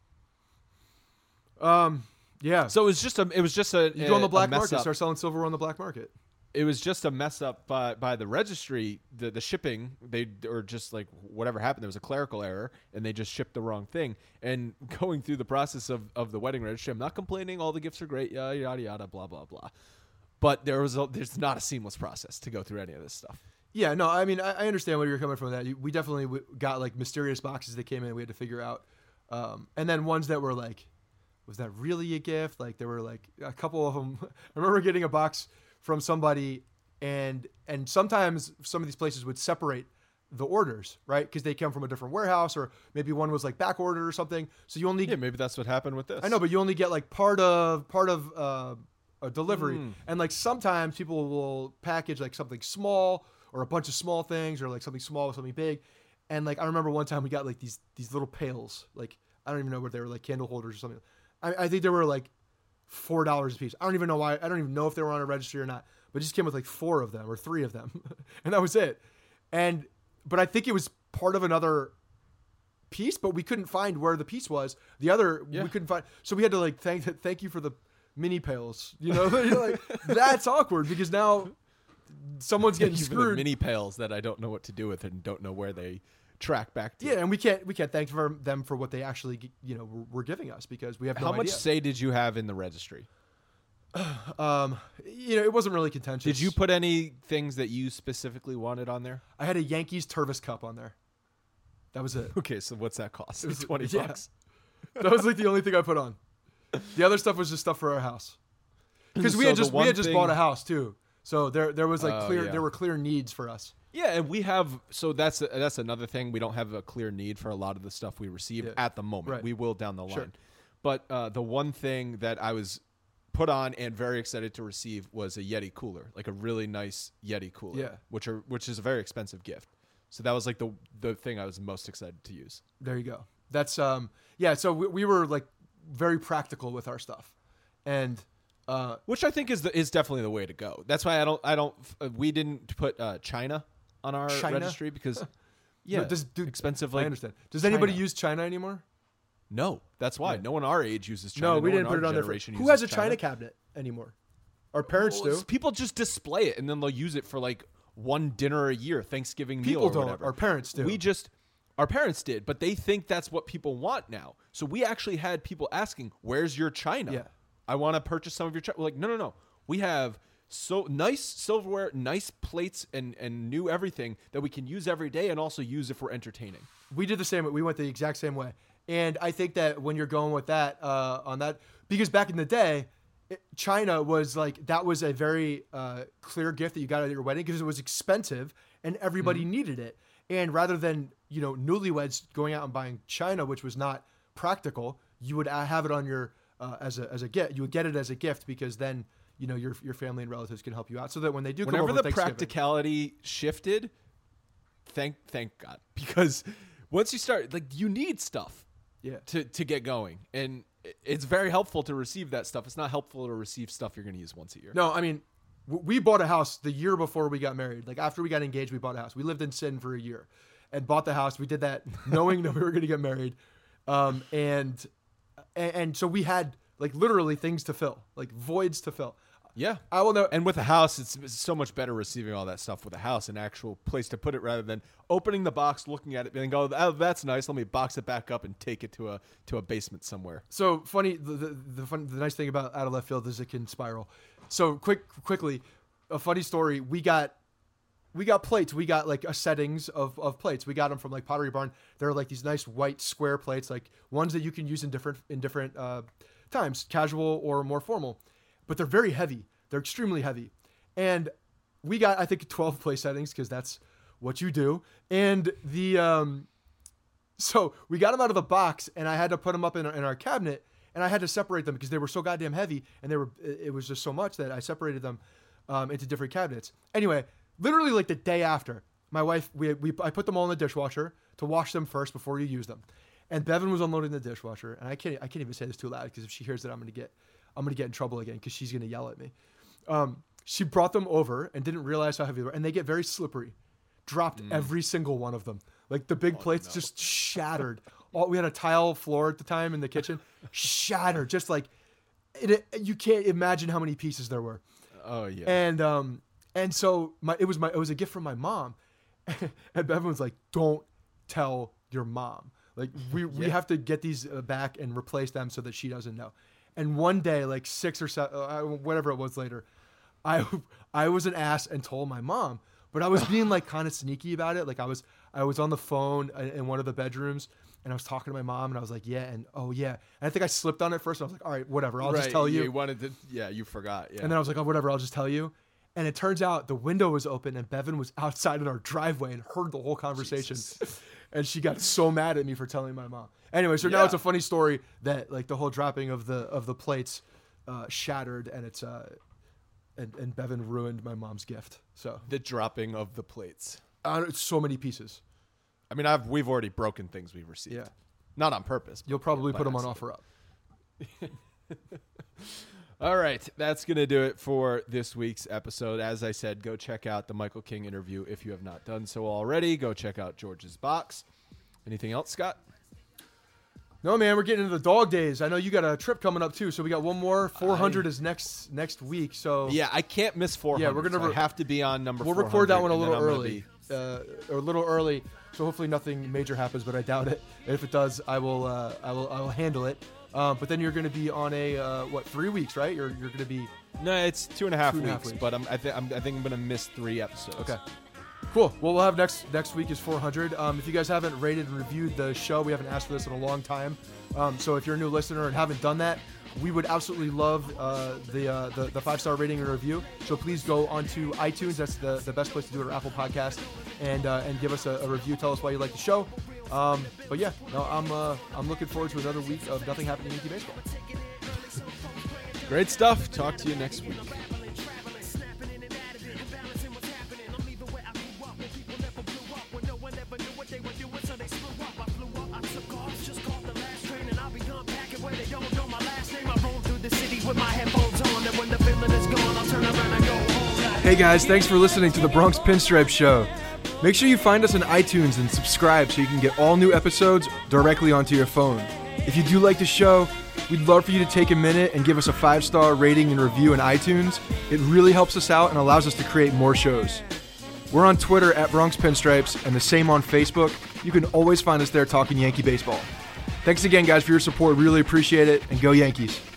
Yeah. So it was just a You go on the black mess market, up. start selling silverware on the black market. It was just a mess up by the registry. The shipping, or just like whatever happened, there was a clerical error and they just shipped the wrong thing. And going through the process of the wedding registry, I'm not complaining. All the gifts are great, yada yada yada, blah blah blah. But there's not a seamless process to go through any of this stuff. Yeah, no, I mean, I understand where you're coming from. That we definitely got like mysterious boxes that came in. We had to figure out, and then ones that were like, was that really a gift? Like there were like a couple of them. I remember getting a box from somebody, and sometimes some of these places would separate the orders, right? Because they come from a different warehouse, or maybe one was like back ordered or something. So you only Maybe that's what happened with this. I know, but you only get like part of a delivery, and like sometimes people will package like something small or a bunch of small things, or like something small with something big. And like I remember one time we got like these little pails, like I don't even know what they were, like candle holders or something. I think they were like $4 a piece. I don't even know why. I don't even know if they were on a registry or not. But it just came with like 4 of them or 3 of them, and that was it. But I think it was part of another piece, but we couldn't find where the piece was. We couldn't find. So we had to like thank you for the mini pails. You know, you're like that's awkward because now someone's getting Even the screwed. mini pails that I don't know what to do with and don't know where they track back to. Yeah, and we can't thank them for what they actually were giving us because we have no How idea. much say did you have in the registry? It wasn't really contentious. Did you put any things that you specifically wanted on there? I had a Yankees Tervis cup on there. That was it. Okay, so what's that cost? was- $20. yeah. That was like the only thing I put on. The other stuff was just stuff for our house. Because we So had the just one bought a thing- house too. So there was like yeah. there were clear needs for us. Yeah, and we have. So that's another thing. We don't have a clear need for a lot of the stuff we receive Yeah. at the moment. Right. We will down the line. Sure. But the one thing that I was put on and very excited to receive was a Yeti cooler, like a really nice Yeti cooler. Yeah. which is a very expensive gift. So that was like the thing I was most excited to use. There you go. That's yeah. So we were like very practical with our stuff, and Which I think is definitely the way to go. That's why we didn't put China on our China? registry because yeah, expensive. I Like understand. Does anybody China. use China anymore? No, that's why no one our age uses China. No, we didn't one put it our on there. generation Who uses has a China cabinet anymore? Our parents Well, do. People just display it and then they'll use it for like one dinner a year, Thanksgiving meal People or don't. whatever. Our parents do. Our parents did, but they think that's what people want now. So we actually had people asking, "Where's your China? Yeah. I want to purchase some of your China." We're like, no. We have so nice silverware, nice plates, and new everything that we can use every day and also use if we're entertaining. We did the same. We went the exact same way. And I think that when you're going with that on that, because back in the day, China was like, that was a very clear gift that you got at your wedding because it was expensive and everybody needed it. And rather than, newlyweds going out and buying China, which was not practical, you would have it on your, as a gift. You would get it as a gift because then, your family and relatives can help you out so that when they do come Whenever over the Thanksgiving, practicality shifted, thank God, because once you start, like, you need stuff. Yeah. To get going, and it's very helpful to receive that stuff. It's not helpful to receive stuff you're going to use once a year. No, I mean, we bought a house the year before we got married. Like after we got engaged, we bought a house. We lived in Sin for a year and bought the house. We did that knowing that we were going to get married. And so we had like literally things to fill, like voids to fill. Yeah, I will know. And with a house, it's so much better receiving all that stuff with a house, an actual place to put it, rather than opening the box, looking at it, and go, "Oh, that's nice. Let me box it back up and take it to a basement somewhere." So funny. The nice thing about Out of Left Field is it can spiral. So quickly, a funny story. We plates. We got like a settings of plates. We got them from like Pottery Barn. They're like these nice white square plates, like ones that you can use in different times, casual or more formal. But they're very heavy. They're extremely heavy. And we got, I think, 12 plate settings because that's what you do. And so we got them out of the box, and I had to put them up in our cabinet, and I had to separate them because they were so goddamn heavy, and it was just so much that I separated them into different cabinets. Anyway, literally like the day after, my wife, I put them all in the dishwasher to wash them first before you use them. And Bevan was unloading the dishwasher, and I can't even say this too loud because if she hears it, I'm gonna get in trouble again because she's gonna yell at me. She brought them over and didn't realize how heavy they were, and they get very slippery. Dropped every single one of them. Like the big plates just shattered. We had a tile floor at the time in the kitchen, shattered. Just like you can't imagine how many pieces there were. Oh yeah. And so it was a gift from my mom, and Bevan was like, "Don't tell your mom. Like we have to get these back and replace them so that she doesn't know." And one day, like 6 or 7, whatever it was later, I was an ass and told my mom. But I was being like kind of sneaky about it. Like I was on the phone in one of the bedrooms, and I was talking to my mom, and I was like, yeah, and oh yeah. And I think I slipped on it first. And I was like, all right, whatever, I'll just tell you. You wanted to, you forgot. Yeah. And then I was like, oh, whatever, I'll just tell you. And it turns out the window was open, and Bevan was outside in our driveway and heard the whole conversation. And she got so mad at me for telling my mom. Anyway, so now it's a funny story that like the whole dropping of the plates shattered, and it's and Bevan ruined my mom's gift. So the dropping of the plates. It's so many pieces. I mean, we've already broken things we've received. Yeah. Not on purpose. You'll probably put them on OfferUp. All right. That's going to do it for this week's episode. As I said, go check out the Michael King interview if you have not done so already. Go check out George's box. Anything else, Scott? No, man, we're getting into the dog days. I know you got a trip coming up, too, so we got one more. 400 is next week. So yeah, I can't miss 400. Yeah, we're going to have to be on number 400. We'll record that one a little early, so hopefully nothing major happens, but I doubt it. And if it does, I will handle it. But then you're going to be on a 3 weeks, right? You're going to be no, it's 2.5 weeks, but I think I'm going to miss 3 episodes. Okay. Cool. Well, we'll have next week is 400. If you guys haven't rated and reviewed the show, we haven't asked for this in a long time. So if you're a new listener and haven't done that, we would absolutely love the 5-star rating and review. So please go onto iTunes. That's the best place to do it, or Apple Podcast, and give us a review. Tell us why you like the show. But yeah, no, I'm looking forward to another week of nothing happening in Yankee baseball. Great stuff. Talk to you next week. Hey guys, thanks for listening to the Bronx Pinstripe Show. Make sure you find us on iTunes and subscribe so you can get all new episodes directly onto your phone. If you do like the show, we'd love for you to take a minute and give us a 5-star rating and review in iTunes. It really helps us out and allows us to create more shows. We're on Twitter at Bronx Pinstripes and the same on Facebook. You can always find us there talking Yankee baseball. Thanks again, guys, for your support. Really appreciate it, and go Yankees.